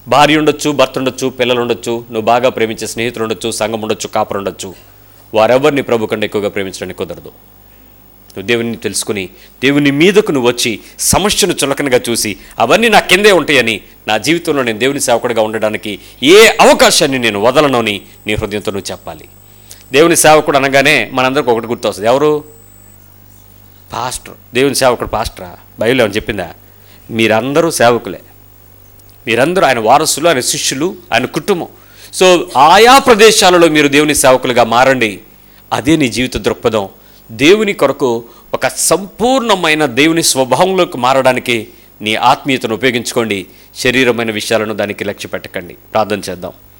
Speaker 1: భార్య ఉండొచ్చు, భర్త ఉండొచ్చు, పిల్లలు ఉండొచ్చు, నువ్వు బాగా ప్రేమించే స్నేహితులు ఉండొచ్చు, సంఘం ఉండొచ్చు, కాపరు ఉండొచ్చు. వారెవరిని ప్రభు కంటే ఎక్కువగా ప్రేమించడానికి కుదరదు. నువ్వు దేవుని తెలుసుకుని దేవుని మీదకు నువ్వు వచ్చి సమస్యను చులకనగా చూసి అవన్నీ నా కిందే ఉంటాయని, నా జీవితంలో నేను దేవుని సేవకుడిగా ఉండడానికి ఏ అవకాశాన్ని నేను వదలనని నీ హృదయంతో నువ్వు చెప్పాలి. దేవుని సేవకుడు అనగానే మనందరికి ఒకటి గుర్తొస్తుంది, ఎవరు? పాస్టర్. దేవుని సేవకుడు పాస్టరా? బైబిల్ ఏమని చెప్పిందా? మీరందరూ సేవకులే, మీరందరూ ఆయన వారసులు, ఆయన శిష్యులు, ఆయన కుటుంబం. సో ఆయా ప్రదేశాలలో మీరు దేవుని సేవకులుగా మారండి. అదే నీ జీవిత దృక్పథం. దేవుని కొరకు ఒక సంపూర్ణమైన దేవుని స్వభావంలోకి మారడానికి నీ ఆత్మీయతను ఉపయోగించుకోండి. శరీరమైన విషయాలను దానికి లక్ష్య పెట్టకండి. ప్రార్థన చేద్దాం.